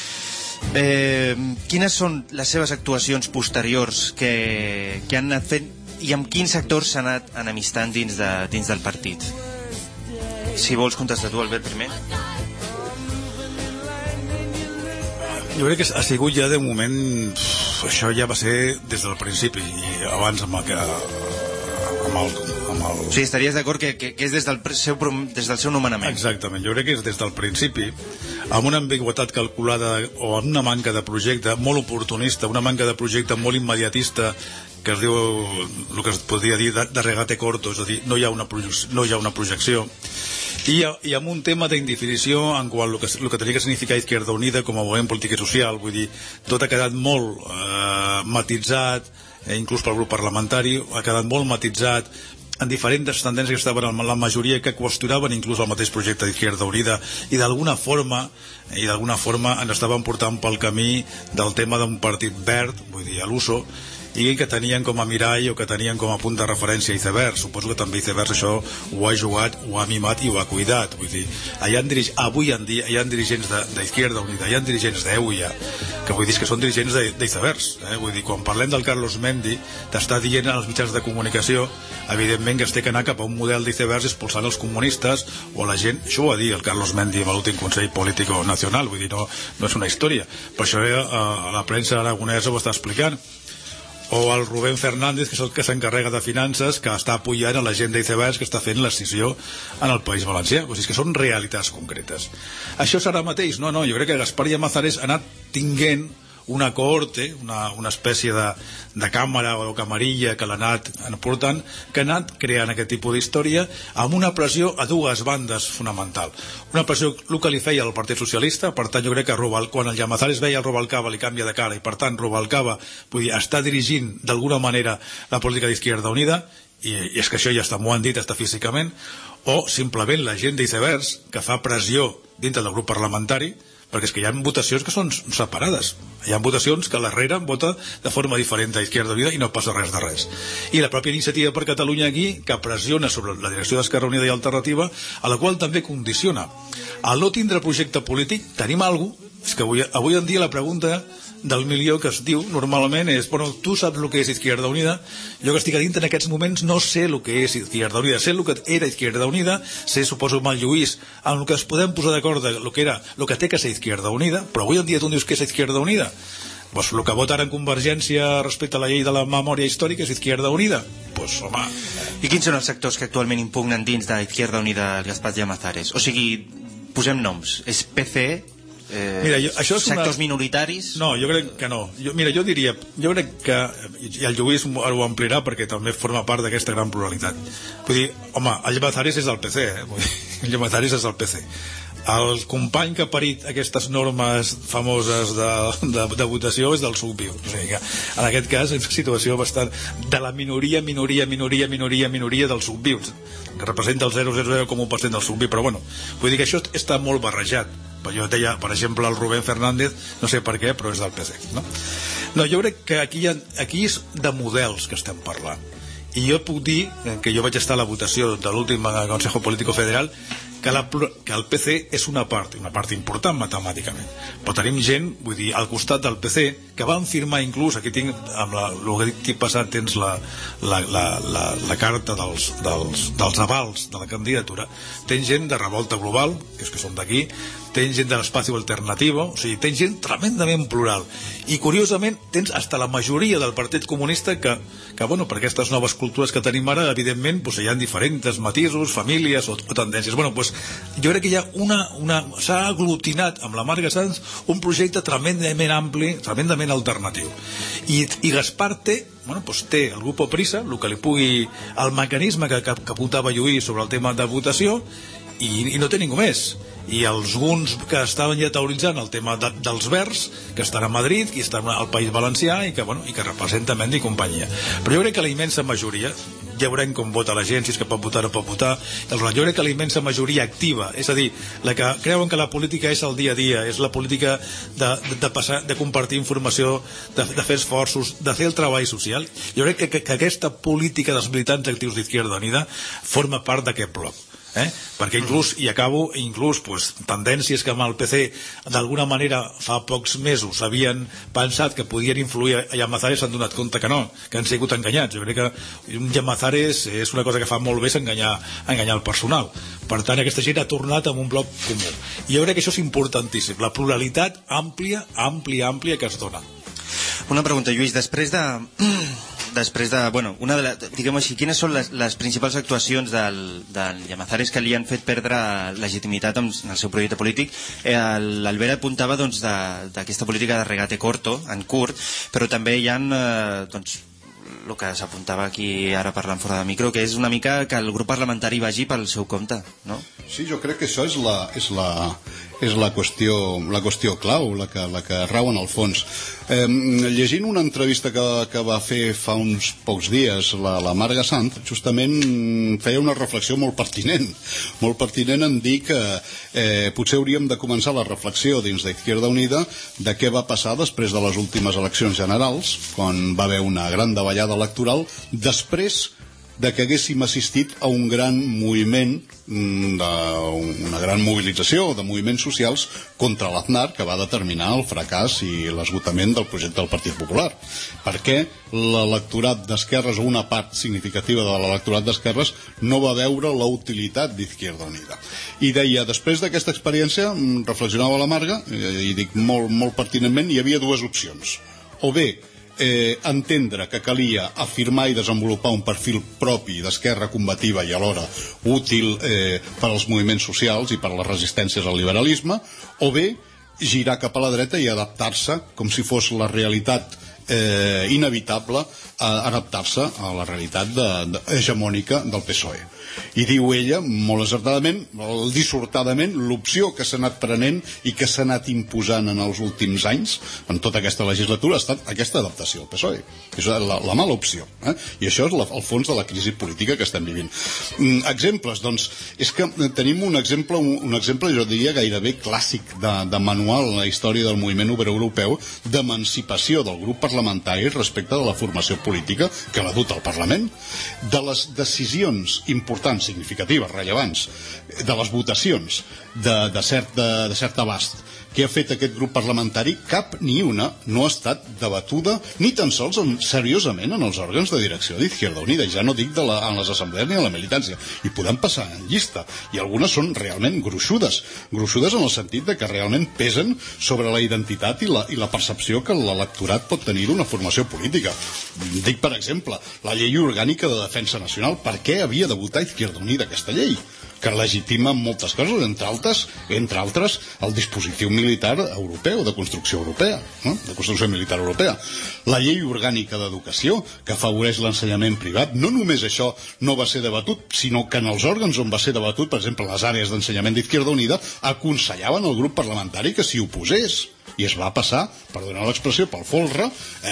Quines són les seves actuacions posteriors que han anat fent i amb quins sectors s'ha anat enemistant dins del partit? Si vols contestar tu, Albert, primer. Jo crec que ha sigut ja de moment, això ja va ser des del principi i abans amb el... O sigui, estaries d'acord que és des del seu nomenament? Exactament, jo crec que és des del principi, amb una ambigüitat calculada o amb una manca de projecte molt oportunista, una manca de projecte molt immediatista, que es diu el que es podria dir de regate corto, és a dir, no hi ha una projecció, i amb un tema d'indefinició en qual el que tenia que significar Izquierda Unida com a moviment polític i social, vull dir, tot ha quedat molt matitzat, inclús pel grup parlamentari, ha quedat molt matitzat en diferents tendències que estaven en la majoria, que qüestionaven inclús el mateix projecte d'Izquierda Unida i d'alguna forma ens estaven portant pel camí del tema d'un partit verd, vull dir, a l'USO, i que tenien com a mirall o que tenien com a punt de referència Iceberg. Suposo que també Iceberg això ho ha jugat, ho ha mimat i ho ha cuidat. Vull dir, avui en dia hi ha dirigents d'Izquierda Unida, hi ha dirigents d'EUIA, que vull dir que són dirigents d'Iceberg. Vull dir, quan parlem del Carlos Mendi, t'està dient als mitjans de comunicació, evidentment que es té que anar cap a un model d'Iceberg expulsant els comunistes o la gent. Això ho va dir el Carlos Mendi en l'últim Consell Político Nacional, vull dir, no és una història. Per això la premsa aragonesa ho està explicant. O el Rubén Fernández, que és el que s'encarrega de finances, que està apoyant a la gent d'Iceberg que està fent l'escissió en el País Valencià. O sigui, que són realitats concretes. Això serà mateix? No, jo crec que Gaspar Llamazares ha anat tinguent una cohorte, una espècie de càmera o camarilla que l'ha anat portant, que ha anat creant aquest tipus d'història amb una pressió a dues bandes fonamental. Una pressió el que li feia el Partit Socialista, per tant jo crec que quan el Llamazares veia el Rubalcaba li canvia de cara i per tant Rubalcaba està dirigint d'alguna manera la política d'Izquierda Unida, i és que això ja està, m'ho han dit, està físicament, o simplement la gent d'Iceberg que fa pressió dintre del grup parlamentari, perquè és que hi ha votacions que són separades, hi ha votacions que l'Herrera vota de forma diferent d'Izquierda Unida i no passa res de res, i la pròpia Iniciativa per Catalunya aquí, que pressiona sobre la direcció d'Esquerra Unida i Alternativa, a la qual també condiciona al no tindre projecte polític. Tenim alguna cosa, és que avui en dia la pregunta del milió que es diu normalment és, bueno, tu saps el que és Izquierda Unida? Jo que estic a dintre en aquests moments no sé el que és Izquierda Unida, sé el que era Izquierda Unida, sé, suposo, amb el Lluís, en el que es podem posar d'acord de el que té que ser Izquierda Unida, però avui en dia tu dius que és Izquierda Unida? Pues el que vota ara en Convergència respecte a la llei de la memòria històrica és Izquierda Unida? Pues, home... I quins són els sectors que actualment impugnen dins d'Izquierda Unida el Gaspar Llamazares? O sigui, posem noms, és PC... Mira, això és sectors minoritaris? No, jo crec que no. Jo crec que, i el Lluís ho ampliarà perquè també forma part d'aquesta gran pluralitat. Vull dir, home, el Llamazares és del PC, el Llamazares és del PC. El company que ha parit aquestes normes famoses de votació és del Subviu. O sigui que, en aquest cas, és una situació bastant de la minoria dels Subvius, que representa el 0,001% del Subviu. Però bueno, vull dir que això està molt barrejat. Jo deia, per exemple, el Rubén Fernández, no sé per què, però és del PC, no? No, jo crec que aquí és de models que estem parlant. I jo puc dir que jo vaig estar a la votació de l'últim Consejo Político Federal que el PC és una part important matemàticament, però tenim gent, vull dir, al costat del PC que van firmar inclús, aquí tinc amb el que dic passat tens la carta dels avals de la candidatura, tens gent de Revolta Global, que són d'aquí, tens gent de l'Espacio Alternativo, o sigui, tens gent tremendament plural, i curiosament tens hasta la majoria del Partit Comunista que bueno, per aquestes noves cultures que tenim ara, evidentment, pues, hi ha diferents matisos, famílies o tendències. Bueno, pues, jo crec que hi ha s'ha aglutinat amb la Marga Sanz un projecte tremendament ampli, tremendament alternatiu, i Gaspar té el grup Prisa, el mecanisme que apuntava Lluís sobre el tema de votació, i no té ningú més, i els guns que estaven ja teoritzant el tema dels Verds, que estan a Madrid, que estan al País Valencià i que representen Mendy i companyia. Però jo crec que la immensa majoria, ja veurem com vota la gent, si és que pot votar o pot votar, jo crec que la immensa majoria activa, és a dir, la que creuen que la política és el dia a dia, és la política de compartir informació, de fer esforços, de fer el treball social, jo crec que aquesta política dels militants actius d'Izquierda Unida forma part d'aquest bloc. Perquè inclús tendències que amb el PC d'alguna manera fa pocs mesos havien pensat que podien influir a Llamazares s'han donat compte que no, que han sigut enganyats. Jo crec que un Llamazares és una cosa que fa molt bé, és enganyar el personal. Per tant, aquesta gent ha tornat amb un bloc comú, i jo crec que això és importantíssim, la pluralitat àmplia que es dona. Una pregunta, Lluís, després de diguem-ho així, quines són les principals actuacions del Llamazares que li han fet perdre legitimitat en el seu projecte polític? L'Albert apuntava d'aquesta política de regate corto, en curt, però també hi ha el que s'apuntava aquí ara parlant fora de micro, que és una mica que el grup parlamentari vagi pel seu compte, no? Sí, jo crec que això és la qüestió clau, la que rau en el fons. Llegint una entrevista que va fer fa uns pocs dies la Marga Sanz, justament feia una reflexió molt pertinent en dir que potser hauríem de començar la reflexió dins d'Izquierda Unida de què va passar després de les últimes eleccions generals, quan va haver una gran davallada electoral, després de que haguéssim assistit a un gran moviment, una gran mobilització de moviments socials contra l'Aznar, que va determinar el fracàs i l'esgotament del projecte del Partit Popular. Perquè l'electorat d'esquerres, o una part significativa de l'electorat d'esquerres, no va veure la utilitat d'Izquierda Unida. I deia, després d'aquesta experiència, reflexionava la Marga, i dic molt pertinentment, hi havia dues opcions. O bé, entendre que calia afirmar i desenvolupar un perfil propi d'esquerra combativa i alhora útil per als moviments socials i per a les resistències al liberalisme, o bé girar cap a la dreta i adaptar-se com si fos la realitat inevitable, adaptar-se a la realitat hegemònica del PSOE. I diu ella, molt encertadament, dissortadament, l'opció que s'ha anat prenent i que s'ha anat imposant en els últims anys, en tota aquesta legislatura, ha estat aquesta adaptació al PSOE. És la mala opció. I això és el fons de la crisi política que estem vivint. Exemples, doncs, és que tenim un exemple, jo diria, gairebé clàssic de manual en la història del moviment obrer europeu d'emancipació del grup parlamentari respecte de la formació política que l'ha dut al Parlament, de les decisions importants, significatives, rellevants, de les votacions de cert abast que ha fet aquest grup parlamentari, cap ni una no ha estat debatuda ni tan sols seriosament en els òrgans de direcció d'Izquierda Unida, ja no dic en les assemblees ni en la militància, i podem passar en llista, i algunes són realment gruixudes en el sentit de que realment pesen sobre la identitat i la percepció que l'electorat pot tenir d'una formació política. Dic, per exemple, la llei orgànica de defensa nacional. Per què havia de votar Izquierda Unida aquesta llei? Que legitima moltes coses, entre altres el dispositiu militar europeu, de construcció europea, no? De construcció militar europea. La llei orgànica d'educació, que afavoreix l'ensenyament privat. No només això no va ser debatut, sinó que en els òrgans on va ser debatut, per exemple, les àrees d'ensenyament d'Izquierda Unida, aconsellaven al grup parlamentari que s'hi oposés. I es va passar, perdoneu l'expressió, pel folre,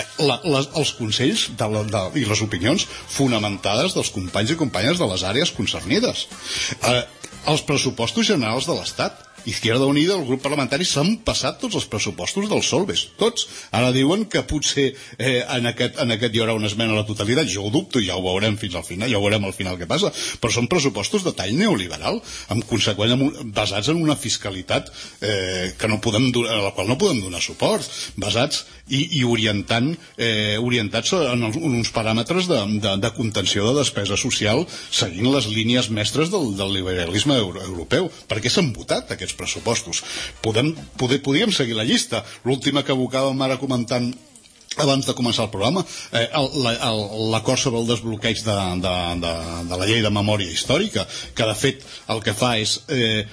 els consells i les opinions fonamentades dels companys i companyes de les àrees concernides. Els pressupostos generals de l'Estat, Izquierda Unida, el grup parlamentari, s'han passat tots els pressupostos del Solbes, tots. Ara diuen que potser en aquest hi haurà una esmena a la totalitat. Jo ho dubto, ja ho veurem fins al final, ja ho veurem al final què passa, però són pressupostos de tall neoliberal, basats en una fiscalitat que no podem a la qual no podem donar suport, basats i orientats en uns paràmetres de contenció de despesa social, seguint les línies mestres del liberalisme europeu. Per què s'han votat aquests pressupostos? Podríem seguir la llista. L'última que evocàvem ara comentant abans de començar el programa, l'acord sobre el desbloqueig de la llei de memòria històrica, que de fet el que fa és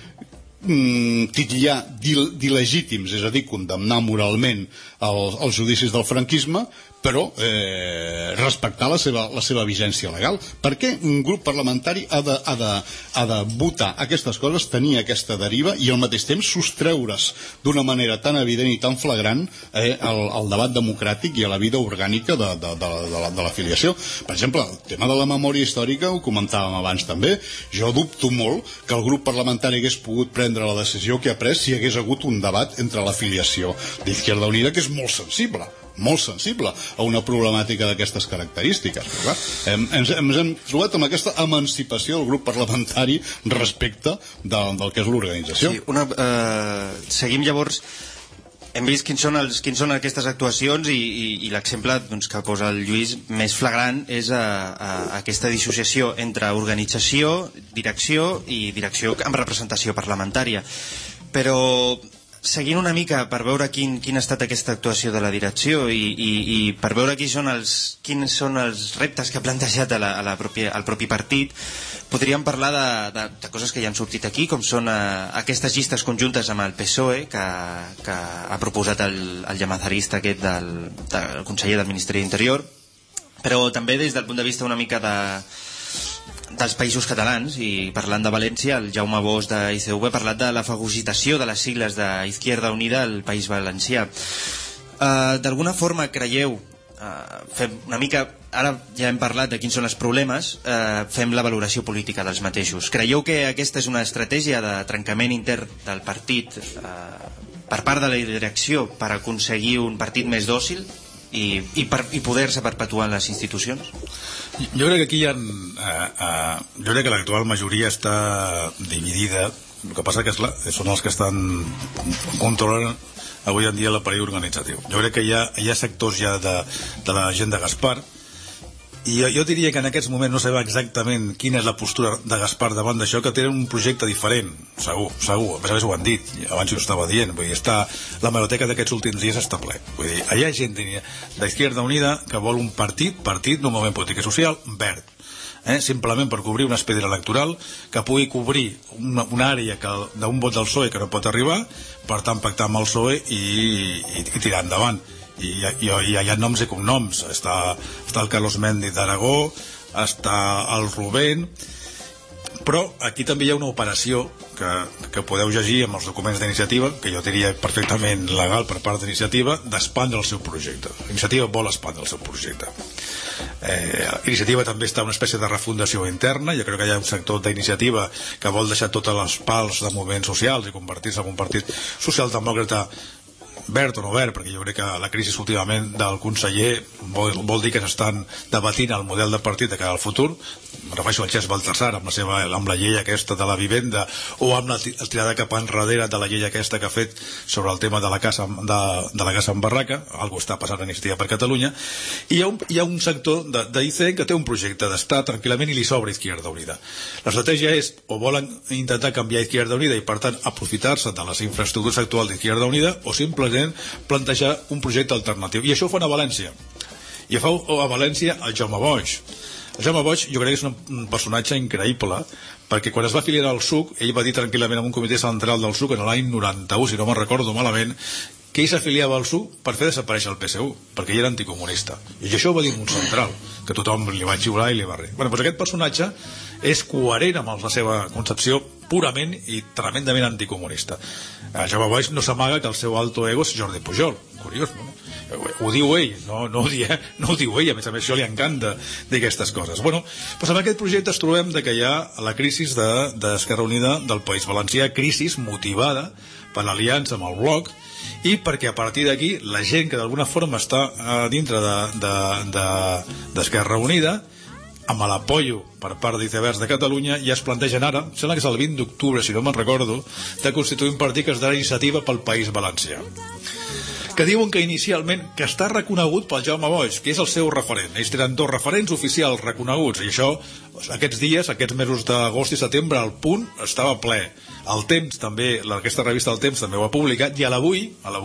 titllar d'il·legítims, és a dir, condemnar moralment els judicis del franquisme, però respectar la seva vigència legal. Per què un grup parlamentari ha de votar aquestes coses, tenir aquesta deriva i al mateix temps sostreure's d'una manera tan evident i tan flagrant al debat democràtic i a la vida orgànica de l'afiliació? Per exemple, el tema de la memòria històrica ho comentàvem abans també. Jo dubto molt que el grup parlamentari hagués pogut prendre la decisió que ha pres si hi hagués hagut un debat entre l'afiliació d'Izquierda Unida, que és molt sensible a una problemàtica d'aquestes característiques. Però, clar, ens hem trobat amb aquesta emancipació del grup parlamentari respecte del que és l'organització. Sí, seguim llavors. Hem vist quins són aquestes actuacions i l'exemple que posa el Lluís més flagrant és aquesta dissociació entre organització, direcció i direcció amb representació parlamentària. Però seguint una mica per veure quin ha estat aquesta actuació de la direcció i per veure quins són els reptes que ha plantejat al propi partit, podríem parlar de coses que ja han sortit aquí, com són aquestes llistes conjuntes amb el PSOE que ha proposat el llamazarista aquest del conseller del Ministeri d'Interior, però també des del punt de vista una mica dels països catalans, i parlant de València, el Jaume Bosch de ICV ha parlat de la fagocitació de les sigles d'Izquierda Unida al País Valencià. D'alguna forma creieu, fem una mica, ara ja hem parlat de quins són els problemes, fem la valoració política dels mateixos. Creieu que aquesta és una estratègia de trencament intern del partit per part de la direcció per aconseguir un partit més dòcil i poder-se perpetuar en les institucions? Jo crec que aquí jo crec que l'actual majoria està dividida. El que passa que són els que controlen avui en dia l'aparell organitzatiu. Jo crec que hi ha sectors ja de la gent de Gaspar, i jo diria que en aquests moments no sabem exactament quina és la postura de Gaspar davant d'això, que tenen un projecte diferent, segur, a més ho han dit, abans ho estava dient, vull dir, la hemeroteca d'aquests últims dies està ple. Vull dir, hi ha gent d'Izquierda Unida que vol un partit d'un moviment polític i social verd, simplement per cobrir una expedient electoral que pugui cobrir una àrea d'un vot del PSOE que no pot arribar, per tant pactar amb el PSOE i tirar endavant. I hi ha noms i cognoms. Està el Carlos Mendy d'Aragó, està el Rubén, però aquí també hi ha una operació que podeu llegir amb els documents d'Iniciativa, que jo diria perfectament legal per part d'Iniciativa, d'expandre el seu projecte. Iniciativa vol expandre el seu projecte. Iniciativa també està en una espècie de refundació interna. Jo crec que hi ha un sector d'Iniciativa que vol deixar totes les pals de moviments socials i convertir-se en un partit socialdemòcrata verd o no verd, perquè jo crec que la crisi últimament del conseller vol dir que s'estan debatint el model de partit de cara al futur. Em refereixo al Xes Baltasar amb la llei aquesta de la vivenda, o amb la tirada cap enrere de la llei aquesta que ha fet sobre el tema de la casa en barraca. Algo està passant a Iniciativa per Catalunya, i hi ha un sector d'IC que té un projecte d'estar tranquil·lament i li sobra Izquierda Unida. L'estratègia és, o volen intentar canviar Izquierda Unida i per tant aprofitar-se de les infraestructures actuals d'Izquierda Unida, o simplement plantejar un projecte alternatiu, i això ho fan a València, i ho fa a València el Jaume Bosch. El Jaume Bosch jo crec que és un personatge increïble, perquè quan es va afiliar al SUC ell va dir tranquil·lament en un comitè central del SUC en l'any 91, si no me'n recordo malament, que ell s'afiliava al PSUV per fer desaparèixer el PSU, perquè ell era anticomunista. I això ho va dir un central, que tothom li va xiular i li va rir. Doncs aquest personatge és coherent amb la seva concepció purament i tremendament anticomunista. Jaume Boix no s'amaga que el seu alto ego és Jordi Pujol. Curiós, no? Ho diu ell, no ho diu ell, a més això li encanta dir aquestes coses. Doncs amb aquest projecte es trobem que hi ha la crisi d'Esquerra Unida del País Valencià, crisi motivada per l'aliança amb el Bloc, i perquè a partir d'aquí la gent que d'alguna forma està dintre d'Esquerra Unida, amb l'apollo per part d'Icebergs de Catalunya, ja es plantegen ara, sembla que és el 20 d'octubre, si no me'n recordo, de constituir un partit que es darà Iniciativa pel País Valencià, que diuen que inicialment que està reconegut pel Jaume Boix, que és el seu referent. Ells tenen 2 referents oficials reconeguts, i això, aquests dies, aquests mesos d'agost i setembre, al Punt estava ple. El Temps també, aquesta revista del Temps també ho ha publicat, i a l'Avui,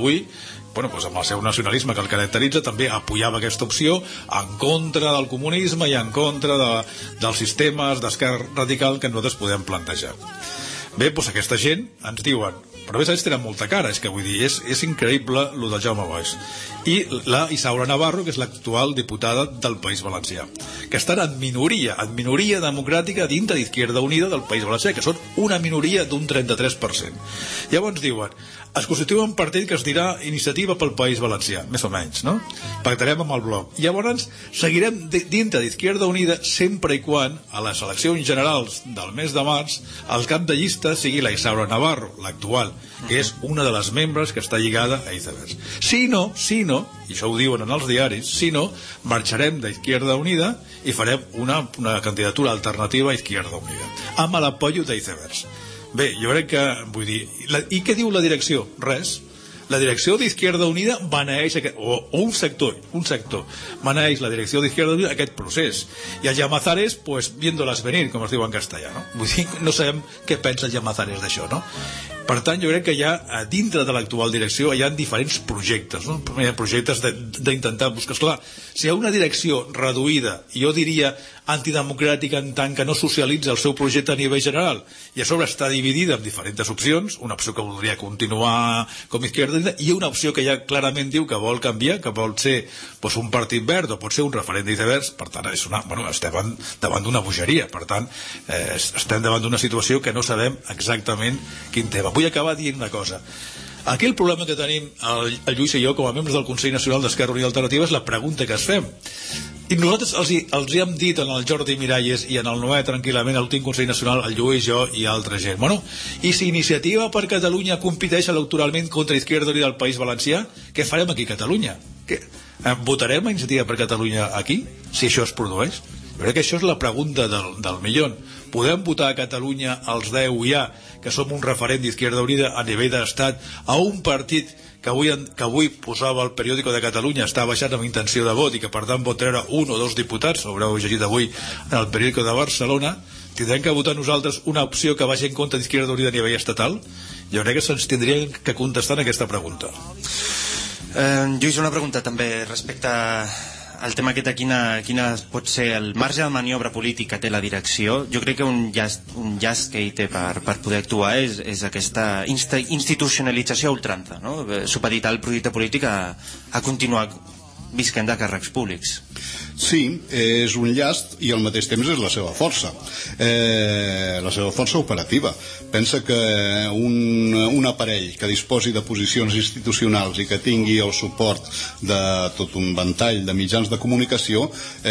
doncs amb el seu nacionalisme que el caracteritza, també apoyava aquesta opció en contra del comunisme i en contra dels sistemes d'esquerra radical que nosaltres podem plantejar. Bé, doncs aquesta gent ens diuen, però a més ells tenen molta cara, és que vull dir, és increïble el del Jaume Boix. I la Isaura Navarro, que és l'actual diputada del País Valencià, que estan en minoria democràtica dintre d'Izquierda Unida del País Valencià, que són una minoria d'un 33%. Llavors diuen, es constituïu un partit que es dirà Iniciativa pel País Valencià, més o menys, no? Pactarem amb el Bloc. Llavors seguirem dintre d'Izquierda Unida sempre i quan a les eleccions generals del mes de març el cap de llista sigui la Isaura Navarro, l'actual, que és una de les membres que està lligada a Icebergs. Si no, i això ho diuen en els diaris, si no, marxarem d'Izquierda Unida i farem una candidatura alternativa a Izquierda Unida, amb l'apollo d'Icebergs. Bé, jo crec que, vull dir, i què diu la direcció? Res. La direcció d'Izquierda Unida beneeix un sector beneeix la direcció d'Izquierda Unida aquest procés, i els llamazares pues viéndolas venir, com es diu en castellà, no? Vull dir, no sabem què pensa els llamazares d'això, no? Per tant, jo crec que ja dintre de l'actual direcció hi ha diferents projectes, no? Projectes d'intentar buscar, esclar, si hi ha una direcció reduïda, jo diria antidemocràtica en tant que no socialitza el seu projecte a nivell general, i a sobre està dividida en diferents opcions, una opció que voldria continuar com Izquierda Unida, i una opció que ja clarament diu que vol canviar, que vol ser pues, un partit verd o pot ser un referent d'Icebergs. Per tant, estem davant d'una bogeria, per tant, estem davant d'una situació que no sabem exactament quin tema. Vull acabar dient una cosa. Aquí el problema que tenim el Lluís i jo com a membres del Consell Nacional d'Esquerra Unida Alternativa és la pregunta que es fem. I nosaltres els hem dit en el Jordi Miralles i en el Noé tranquil·lament, a l'últim Consell Nacional, el Lluís, jo i altra gent. I si Iniciativa per Catalunya competeix electoralment contra Izquierda Unida del País Valencià, què farem aquí a Catalunya? Votarem a Iniciativa per Catalunya aquí, si això es produeix? Jo crec que això és la pregunta del millón. Podem votar a Catalunya els 10 ja, que som un referent d'Izquierda Unida a nivell d'estat, a un partit que avui posava el periòdico de Catalunya, està baixant amb intenció de vot i que per tant pot treure 1 o 2 diputats, ho haureu llegit avui en el periòdico de Barcelona, tindrem que votar nosaltres una opció que vagi en contra d'Izquierda Unida a nivell estatal? Jo crec que se'ns tindrien que contestar en aquesta pregunta. Lluís, una pregunta també respecte al tema aquest de quina pot ser el marge de maniobra polític que té la direcció. Jo crec que un llast que hi té per poder actuar és aquesta institucionalització a ultrança, no? Supeditar el projecte polític a continuar visquent de càrrecs públics. Sí, és un llast i al mateix temps és la seva força, la seva força operativa. Pensa que un aparell que disposi de posicions institucionals i que tingui el suport de tot un ventall de mitjans de comunicació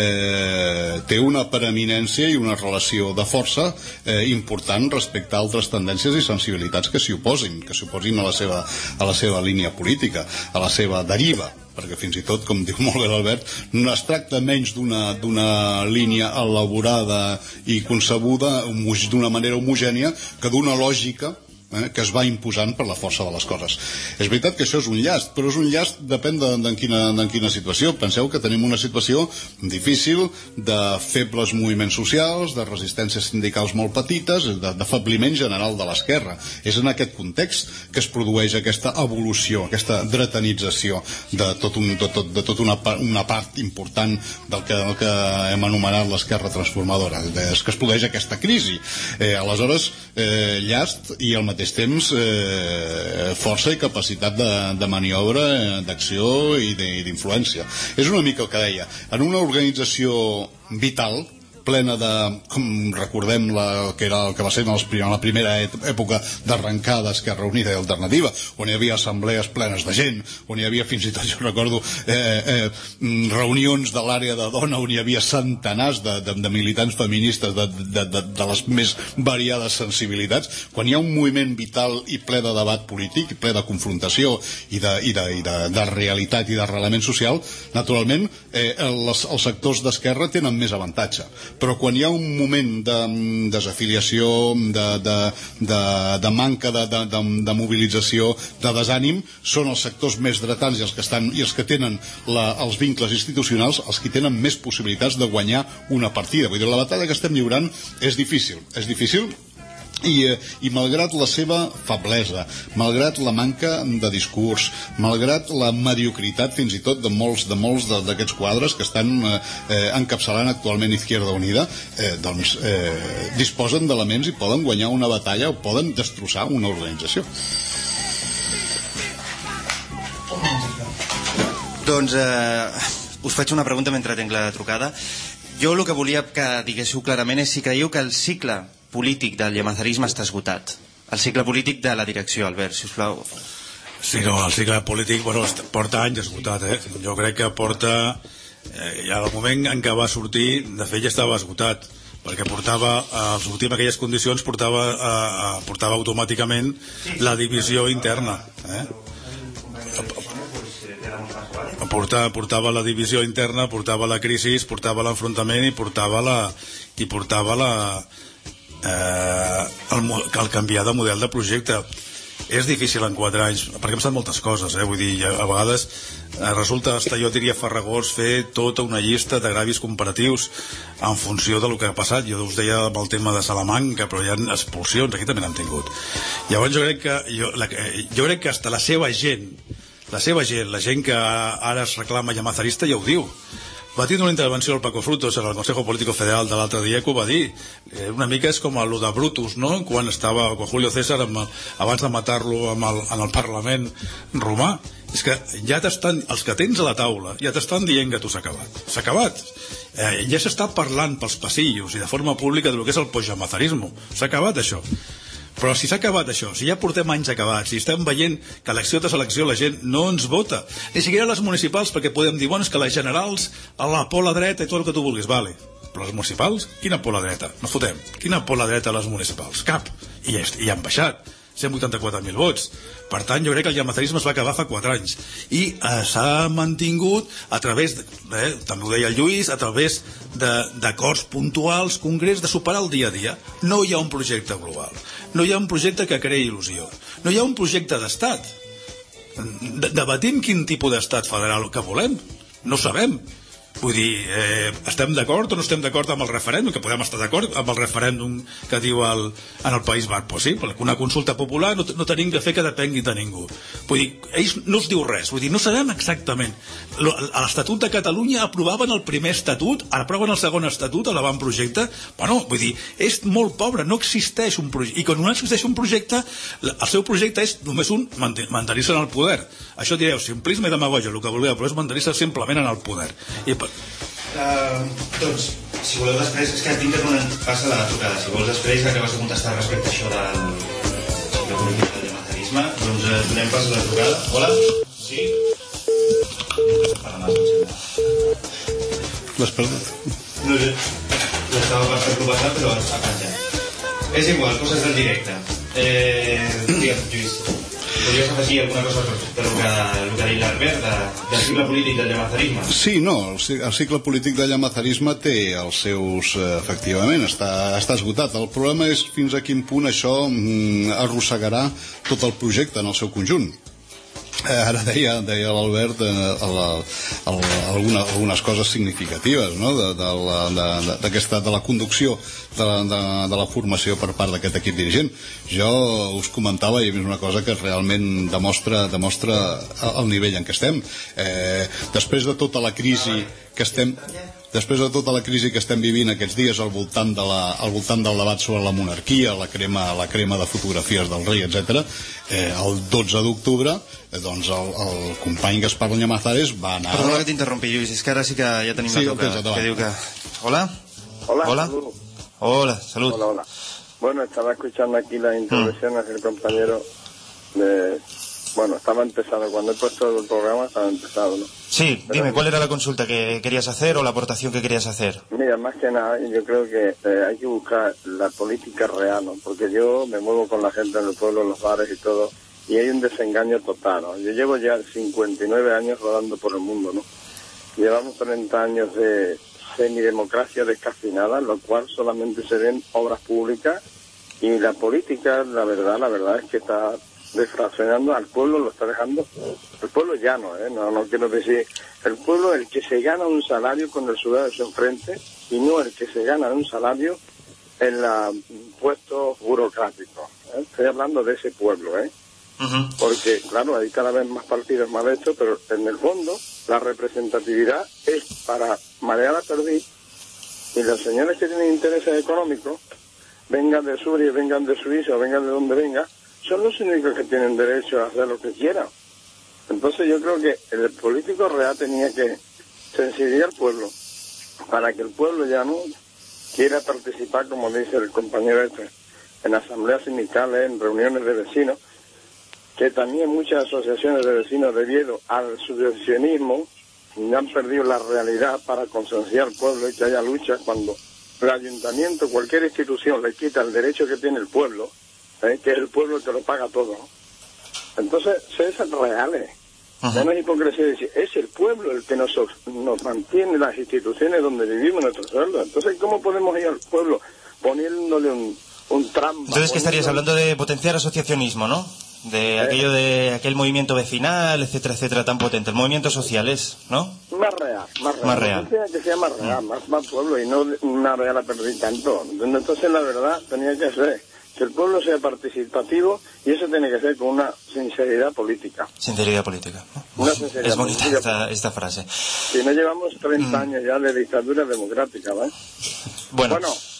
té una preeminència i una relació de força important respecte a altres tendències i sensibilitats que s'hi oposin a la seva línia política, a la seva deriva, perquè fins i tot, com diu molt bé l'Albert, no es tracta menys d'una línia elaborada i concebuda d'una manera homogènia que d'una lògica que es va imposant per la força de les coses. És veritat que això és un llast, però és un llast depèn d'en quina situació. Penseu que tenim una situació difícil de febles moviments socials, de resistències sindicals molt petites, d'afabliment general de l'esquerra. És en aquest context que es produeix aquesta evolució, aquesta dretanització de tot una part important del que hem anomenat l'esquerra transformadora. És que es produeix aquesta crisi. Aleshores, llast i al mateix mateix temps força i capacitat de maniobra, d'acció i d'influència. És una mica el que deia, en una organització vital, plena de, com recordem el que va ser en la primera època d'arrencada d'Esquerra Unida i Alternativa, on hi havia assemblees plenes de gent, on hi havia fins i tot, jo recordo, reunions de l'àrea de dona on hi havia centenars de militants feministes de les més variades sensibilitats. Quan hi ha un moviment vital i ple de debat polític, i ple de confrontació i de realitat i d'arrelament social, naturalment els sectors d'esquerra tenen més avantatge. Però quan hi ha un moment de desafiliació, de manca de mobilització, de desànim, són els sectors més dretans i els que tenen els vincles institucionals els que tenen més possibilitats de guanyar una partida. Vull dir, la batalla que estem lliurant és difícil i malgrat la seva feblesa, malgrat la manca de discurs, malgrat la mediocritat fins i tot de molts d'aquests quadres que estan encapçalant actualment Izquierda Unida, disposen d'elements i poden guanyar una batalla o poden destrossar una organització. Doncs us faig una pregunta mentre tenc la trucada. Jo el que volia que diguéssiu clarament és si creieu que el cicle polític del llamazarisme està esgotat. El cicle polític de la direcció, Albert, sisplau. Sí, no, el cicle polític porta anys esgotat, Jo crec que porta... ja al moment en què va sortir, de fet ja estava esgotat, perquè al sortir en aquelles condicions portava automàticament la divisió interna. Portava la divisió interna, portava la crisi, portava l'enfrontament i portava el canviar de model de projecte. És difícil en 4 anys, perquè hem estat moltes coses, vull dir, a vegades resulta, jo diria farragós, fer tota una llista d'agravis comparatius en funció del que ha passat. Jo us deia amb el tema de Salamanca, però hi ha expulsions, aquí també n'han tingut. Llavors jo crec que hasta la seva gent, la gent que ara es reclama llamazarista ja ho diu. Va tindre una intervenció al Paco Frutos en el Consejo Político Federal de l'altre dia que ho va dir. Una mica és com el de Brutus, no? Quan Julio César, abans de matar-lo en el Parlament romà. És que els que tens a la taula ja t'estan dient que tu s'ha acabat. S'ha acabat. Ja s'està parlant pels passillos i de forma pública del que és el postllamazarisme. S'ha acabat això. Però si s'ha acabat això, si ja portem anys acabats, si estem veient que elecció de selecció la gent no ens vota, ni siquiera les municipals, perquè podem dir, bueno, és que les generals a la pola dreta i tot el que tu vulguis, vale. Però les municipals, quina pola dreta? No fotem. Quina pola dreta a les municipals? Cap. I han baixat 184.000 vots. Per tant, jo crec que el llamazarisme es va acabar fa 4 anys i s'ha mantingut a través, també ho deia el Lluís, a través d'acords puntuals, concrets, de superar el dia a dia. No hi ha un projecte global, no hi ha un projecte que creï il·lusió, no hi ha un projecte d'estat. Debatim quin tipus d'estat federal que volem, no ho sabem. Vull dir, estem d'acord o no estem d'acord amb el referèndum, que podem estar d'acord amb el referèndum que diu en el País Basc, pues sí, una consulta popular no tenim de fer que depengui de ningú. Vull dir, ells no es diu res, vull dir, no sabem exactament. A l'Estatut de Catalunya aprovaven el primer estatut, ara aproven el segon estatut, l'avantprojecte, bueno, vull dir, és molt pobre, no existeix un projecte, i quan no existeix un projecte, el seu projecte és només mantenir-se en el poder. Això direu, simplisme i demagogia, el que vulgueu, però és mantenir-se simplement en el poder. Doncs, si voleu després, és que tinc que passa la trucada, si vols després acabes de contestar respecte a això del polític del llamazarisme, doncs donem pas a la trucada. Hola? Sí? No sé parlar més, em sembla. L'has perdut? No sé, l'estava per provar, però ha penjat. És igual, coses del directe. Digue'm, Lluís, podries afegir alguna cosa per el que ha dit l'Albert del cicle polític del llamazarisme? Sí, no, el cicle polític del llamazarisme té els seus, efectivament, està esgotat. El problema és fins a quin punt això arrossegarà tot el projecte en el seu conjunt. Ara deia l'Albert algunes coses significatives, no? de la conducció de la formació per part d'aquest equip dirigent. Jo us comentava, i és una cosa que realment demostra el nivell en què estem. Després de tota la crisi que estem... després de tota la crisi que estem vivint aquests dies al voltant del debat sobre la monarquia, la crema de fotografies del rei, etc., el 12 d'octubre doncs el company Gaspar Llamazares va anar... Perdona que t'interrompi, Lluís, és que ara sí que ja tenim la trucada, que diu que... Hola? Hola. Hola, salud. Hola. Bueno, estaba escuchando aquí las intervenciones del compañero Bueno, estaba empezando, cuando he puesto el programa estaba empezado, ¿no? Sí, pero dime, ¿cuál era la consulta que querías hacer o la aportación que querías hacer? Mira, más que nada, yo creo que hay que buscar la política real, ¿no? Porque yo me muevo con la gente en el pueblo, en los bares y todo, y hay un desengaño total, ¿no? Yo llevo ya 59 años rodando por el mundo, ¿no? Llevamos 30 años de semidemocracia descafeinada, en lo cual solamente se ven obras públicas, y la política, la verdad es que está desfraccionando al pueblo, lo está dejando el pueblo llano, no quiero decir el pueblo, el que se gana un salario con el sudor de su enfrente, y no el que se gana un salario en los puestos burocráticos, estoy hablando de ese pueblo, porque claro, hay cada vez más partidos mal hechos, pero en el fondo la representatividad es para marear a perdiz, y los señores que tienen intereses económicos, vengan de Suria, vengan de Suiza o vengan de donde venga, son los únicos que tienen derecho a hacer lo que quieran. Entonces yo creo que el político real tenía que sensibilizar al pueblo para que el pueblo ya no quiera participar, como dice el compañero en asambleas sindicales, en reuniones de vecinos, que también muchas asociaciones de vecinos, debido al subvencionismo, han perdido la realidad para concienciar al pueblo y que haya lucha cuando el ayuntamiento, cualquier institución, le quita el derecho que tiene el pueblo, que es el pueblo el que lo paga todo. Entonces, se son reales. Ya no es hipocresía decir, es el pueblo el que nos mantiene las instituciones donde vivimos nuestro sueldo. Entonces, ¿cómo podemos ir al pueblo poniéndole un trampa? Entonces, ¿qué estarías hablando de potenciar asociacionismo, no? De aquello de aquel movimiento vecinal, etcétera, tan potente. El movimiento social es, ¿no? Más real. Que sea más real, más pueblo, y no una real a perder tanto. Entonces, la verdad, tenía que ser que el pueblo sea participativo, y eso tiene que ser con una sinceridad política. Sinceridad política, ¿no? Una sinceridad es bonita política. esta frase. Si no llevamos 30 años ya de dictadura democrática, ¿vale? Bueno.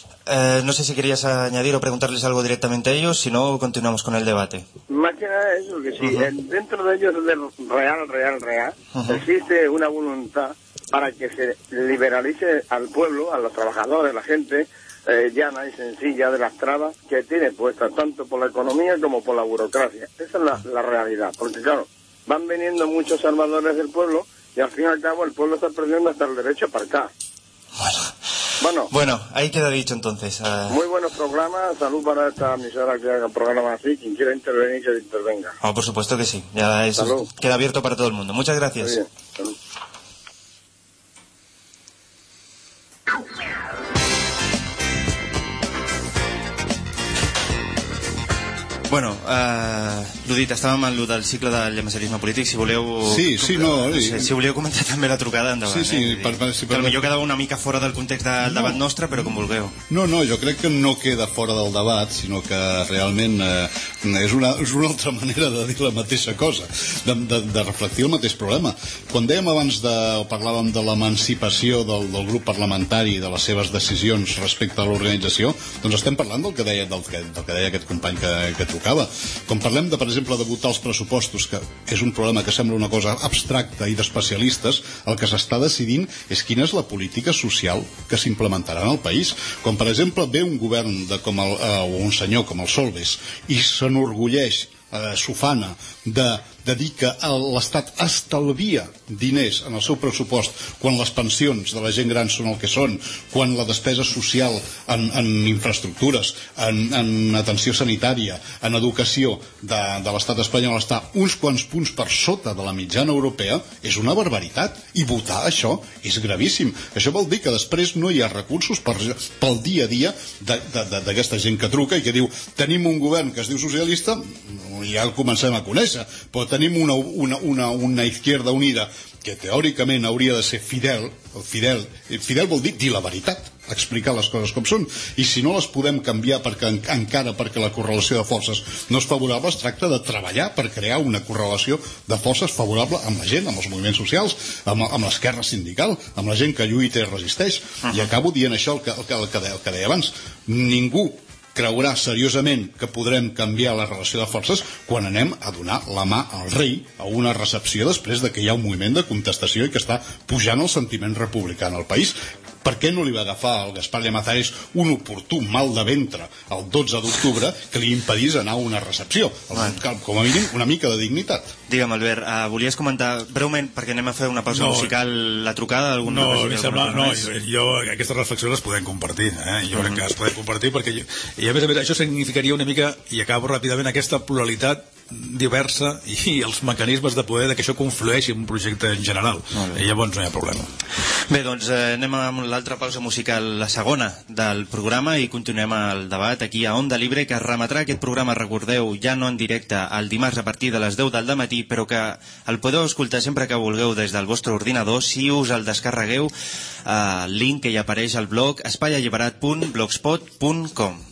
No sé si querías añadir o preguntarles algo directamente a ellos, si no, continuamos con el debate. Más que nada eso, que si dentro de ellos del real, existe una voluntad para que se liberalice al pueblo, a los trabajadores, a la gente llana y sencilla de las trabas que tiene puestas, tanto por la economía como por la burocracia. Esa es la realidad, porque claro, van viniendo muchos salvadores del pueblo, y al fin y al cabo el pueblo está perdiendo hasta el derecho a aparcar. Bueno, ahí queda dicho entonces. Muy buenos programas, salud para esta emisora que haga programas así, quien quiera intervenir que intervenga. Por supuesto que sí, ya eso queda abierto para todo el mundo. Muchas gracias. Muy bien, salud. Bueno, l'ho dit, estàvem en lo del cicle del llamasserisme polític. Si voleu... Si voleu comentar també la trucada, endavant. Sí, potser quedava una mica fora del context del debat nostre, però com vulgueu. No, jo crec que no queda fora del debat, sinó que realment és una altra manera de dir la mateixa cosa, de reflectir el mateix problema. Quan dèiem abans parlàvem de l'emancipació del grup parlamentari, de les seves decisions respecte a l'organització, doncs estem parlant del que deia aquest company que trucava. Com parlem, per exemple, de votar els pressupostos, que és un problema que sembla una cosa abstracta i d'especialistes, el que s'està decidint és quina és la política social que s'implementarà en el país. Com, per exemple, ve un govern o un senyor com el Solbes i s'enorgulleix, s'ufana de dir que l'Estat estalvia diners en el seu pressupost quan les pensions de la gent gran són el que són, quan la despesa social en infraestructures, en atenció sanitària, en educació de l'Estat espanyol està uns quants punts per sota de la mitjana europea, és una barbaritat, i votar això és gravíssim. Això vol dir que després no hi ha recursos pel dia a dia d'aquesta gent que truca i que diu tenim un govern que es diu socialista, ja el comencem a conèixer, però tenim una Izquierda Unida que teòricament hauria de ser fidel. Fidel vol dir la veritat. explicar les coses com són, i si no les podem canviar perquè la correlació de forces no és favorable, es tracta de treballar per crear una correlació de forces favorable amb la gent, amb els moviments socials, amb l'esquerra sindical, amb la gent que lluita i resisteix. I acabo dient això, el que deia abans. Ningú creurà seriosament que podrem canviar la relació de forces quan anem a donar la mà al rei a una recepció després de que hi ha un moviment de contestació i que està pujant el sentiment republicà en el país. Per què no li va agafar al Gaspar Llamazares un oportú mal de ventre el 12 d'octubre que li impedís anar a una recepció? Com a mínim, una mica de dignitat. Digue'm, Albert, volies comentar breument, perquè anem a fer una pausa musical, la trucada d'algun... No, jo aquestes reflexions les podem compartir, jo crec que es poden compartir perquè i a més això significaria una mica, i acabo ràpidament, aquesta pluralitat diversa i els mecanismes de poder que això conflueixi en un projecte en general, i llavors no hi ha problema. Bé, doncs anem amb l'altra pausa musical, la segona del programa, i continuem el debat aquí a Onda Libre, que es remetrà aquest programa, recordeu, ja no en directe, el dimarts a partir de les 10 del matí, però que el podeu escoltar sempre que vulgueu des del vostre ordinador si us el descarregueu al link que hi apareix al blog espaialliberat.blogspot.com.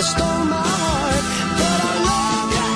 stole my heart, but I love you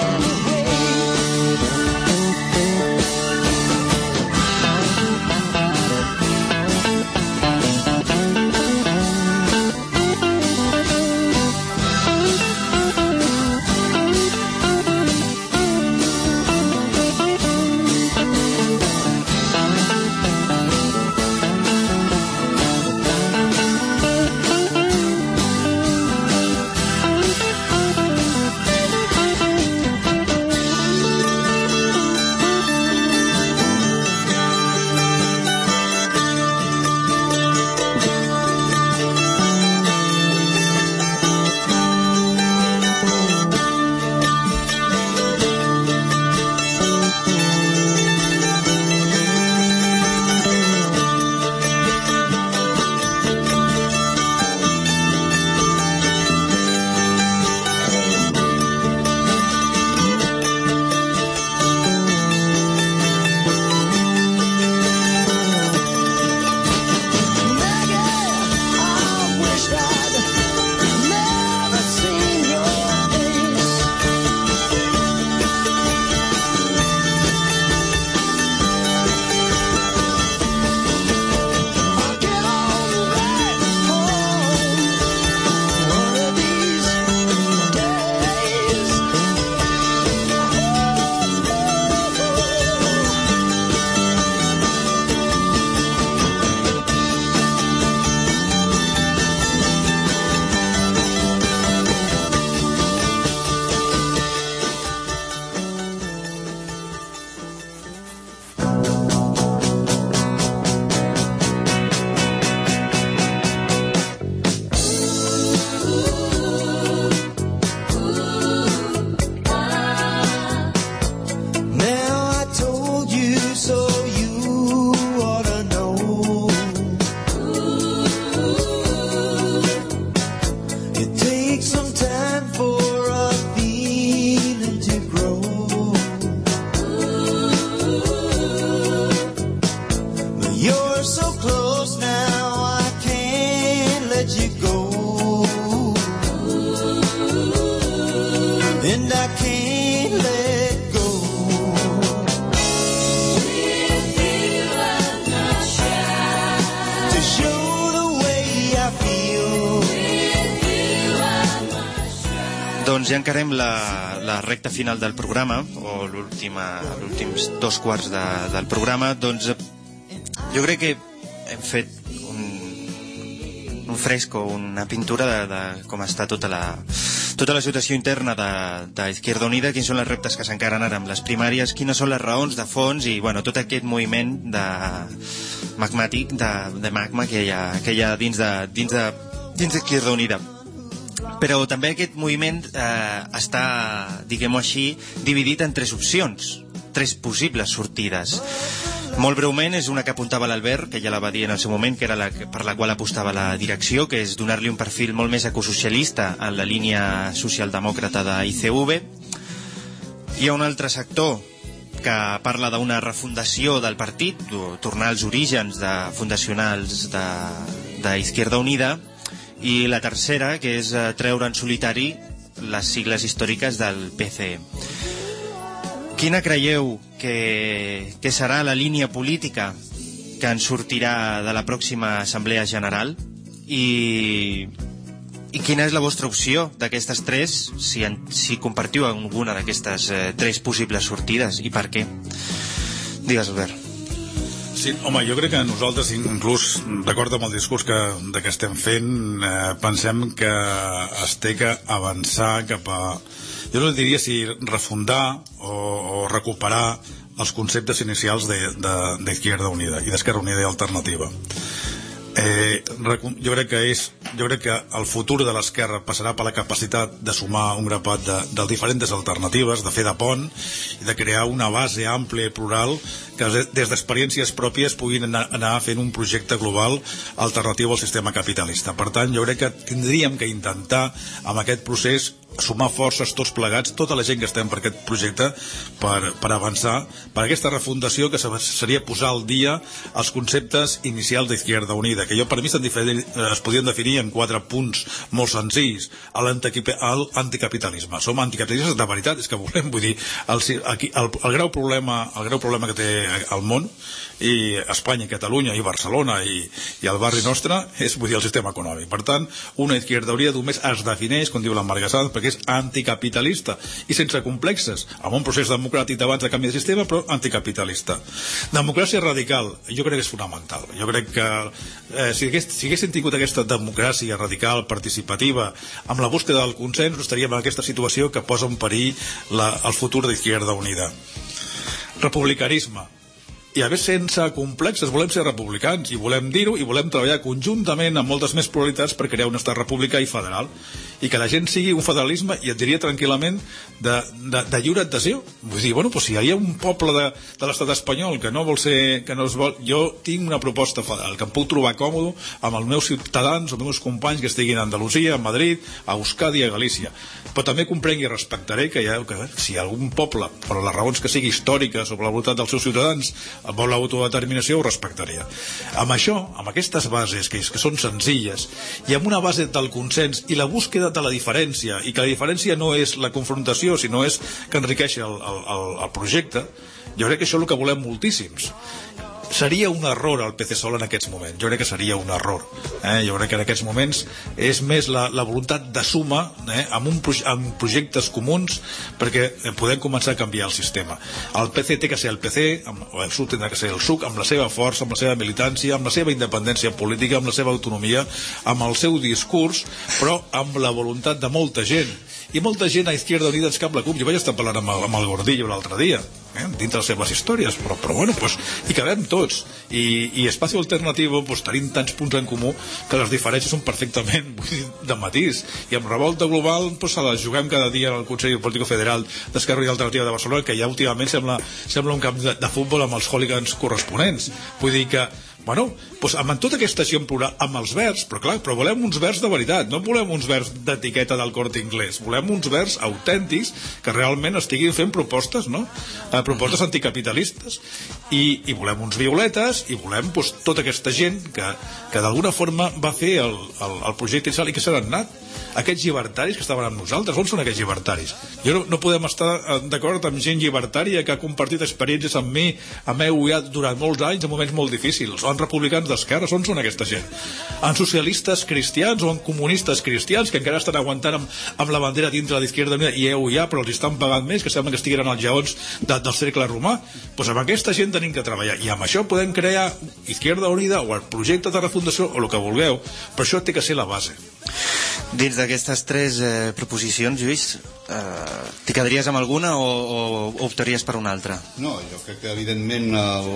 Doncs ja encarem la recta final del programa, o l'últims 2 quarts del programa. Doncs jo crec que hem fet un fresco, una pintura de com està tota la situació interna d'Izquierda Unida, quins són les reptes que s'encaren ara amb les primàries, quines són les raons de fons i bueno, tot aquest moviment magmàtic, de magma que hi ha dins d'Izquierda Unida. Però també aquest moviment està, diguem-ho així, dividit en 3 opcions, 3 possibles sortides. Molt breument, és una que apuntava l'Albert, que ja la va dir en el seu moment, que era per la qual apostava la direcció, que és donar-li un perfil molt més ecosocialista en la línia socialdemòcrata d'ICV. Hi ha un altre sector que parla d'una refundació del partit, tornar als orígens fundacionals d'Izquierda Unida, i la tercera, que és treure en solitari les sigles històriques del PCE. Quina creieu que serà la línia política que en sortirà de la pròxima Assemblea General? I quina és la vostra opció d'aquestes 3, si compartiu alguna d'aquestes 3 possibles sortides, i per què? Digues, Albert. Sí, home, jo crec que nosaltres, inclús d'acord amb el discurs que estem fent, pensem que es té que avançar cap a, jo no diria si refundar o recuperar els conceptes inicials d'Izquierda Unida i d'Esquerra Unida i Alternativa. Jo crec que el futur de l'esquerra passarà per la capacitat de sumar un grapat de diferents alternatives, de fer de pont i de crear una base àmplia i plural que des d'experiències pròpies puguin anar fent un projecte global alternatiu al sistema capitalista. Per tant, jo crec que tindríem que intentar amb aquest procés sumar forces tots plegats, tota la gent que estem per aquest projecte, per avançar per aquesta refundació que seria posar al dia els conceptes inicials d'Izquierda Unida, que per mi es podien definir en 4 punts molt senzills. L'anticapitalisme. Som anticapitalistes de veritat, és que volem, vull dir, el greu problema que té el món, i Espanya, i Catalunya, i Barcelona, i el barri nostre, és, vull dir, el sistema econòmic. Per tant, una Izquierda Unida només es defineix, com diu la Marga Sanz, perquè és anticapitalista i sense complexes, amb un procés democràtic d'abans de canvi de sistema, però anticapitalista. Democràcia radical, jo crec que és fonamental. Jo crec que si haguéssim tingut aquesta democràcia radical, participativa, amb la búsqueda del consens, estaríem en aquesta situació que posa en perill el futur d'Izquierda Unida. Republicanisme. I a més, sense complexes, volem ser republicans, i volem dir-ho, i volem treballar conjuntament amb moltes més pluralitats per crear un estat republicà i federal, i que la gent sigui un federalisme, i et diria tranquil·lament, de lliure adhesió. Vull dir, bueno, si hi ha un poble de l'estat espanyol que no vol ser, que no es vol... Jo tinc una proposta federal, que em puc trobar còmode amb els meus ciutadans, els meus companys que estiguin a Andalusia, a Madrid, a Euskadi, a Galícia. Però també comprenc i respectaré que si algun poble, per les raons que sigui històriques o per la voluntat dels seus ciutadans, vol l'autodeterminació, ho respectaria. Amb això, amb aquestes bases que són senzilles, i amb una base del consens i la búsqueda de la diferència, i que la diferència no és la confrontació, sinó és que enriqueixi el projecte, jo crec que això és el que volem moltíssims. Seria un error el PCSOL en aquests moments. Jo crec que seria un error. Jo crec que en aquests moments és més la voluntat de suma amb projectes comuns perquè podem començar a canviar el sistema. El PC té que ser el PC, el SUC tindrà que ser el SUC, amb la seva força, amb la seva militància, amb la seva independència política, amb la seva autonomia, amb el seu discurs, però amb la voluntat de molta gent. I molta gent a Izquierda Unida ens cap la CUP. Jo vaig estar parlant amb el Gordillo l'altre dia, dintre les seves històries, però bueno, hi cabem tots, i Espacio Alternativo tenim tants punts en comú que les diferències són perfectament de matís, i amb Revolta Global se les juguem cada dia al Consell Político Federal d'Esquerra Unida Alternativa de Barcelona, que ja últimament sembla un camp de futbol amb els hooligans corresponents. Vull dir que amb tota aquesta gent plural, amb els verds, però volem uns verds de veritat, no volem uns verds d'etiqueta del Corte Inglés, volem uns verds autèntics que realment estiguin fent propostes, propostes anticapitalistes, i volem uns violetes, i volem tota aquesta gent que d'alguna forma va fer el projecte inicial i que s'han anat. Aquests llibertaris que estaven amb nosaltres, on són aquests llibertaris? No podem estar d'acord amb gent llibertària que ha compartit experiències amb mi, amb EUA durant molts anys, en moments molt difícils, o en republicans d'esquerres, on són aquesta gent? En socialistes cristians o en comunistes cristians que encara estan aguantant amb la bandera dintre de l'Izquierda Unida i EUA, però els estan pagant més, que sembla que estiguin als lleons del cercle romà. Amb aquesta gent tenim que treballar, i amb això podem crear Izquierda Unida o el projecte de refundació o el que vulgueu, però això té que ser la base. Dins d'aquestes 3 proposicions, Lluís, t'hi quedaries amb alguna o optaries per una altra? No, jo crec que evidentment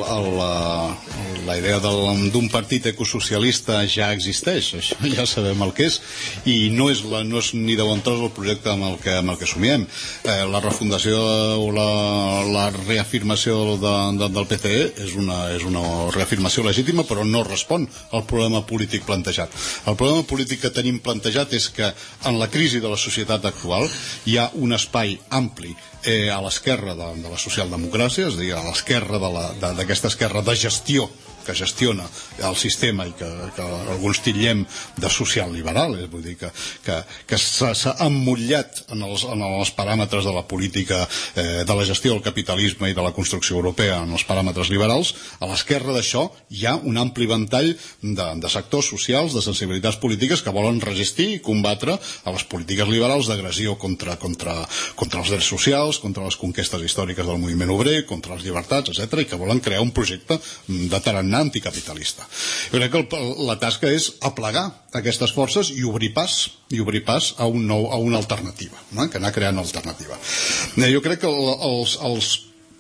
la idea d'un partit ecosocialista ja existeix, això ja sabem el que és, i no és ni de bon tros el projecte amb el que somiem. La refundació o la reafirmació del PCE és una reafirmació legítima, però no respon al problema polític plantejat. El problema polític que tenim plantejat és que en la crisi de la societat actual hi ha un espai ampli a l'esquerra de la socialdemocràcia, és a dir, a l'esquerra d'aquesta esquerra de gestió que gestiona el sistema i que alguns titllem de social-liberal, vull dir que s'ha emmotllat en els paràmetres de la política, de la gestió del capitalisme i de la construcció europea en els paràmetres liberals. A l'esquerra d'això hi ha un ampli ventall de sectors socials, de sensibilitats polítiques que volen resistir i combatre a les polítiques liberals d'agressió contra els drets socials, contra les conquestes històriques del moviment obrer, contra les llibertats, etc., i que volen crear un projecte de tarannà anticapitalista. Jo crec que la tasca és aplegar aquestes forces i obrir pas a una alternativa, que anar creant alternativa. Jo crec que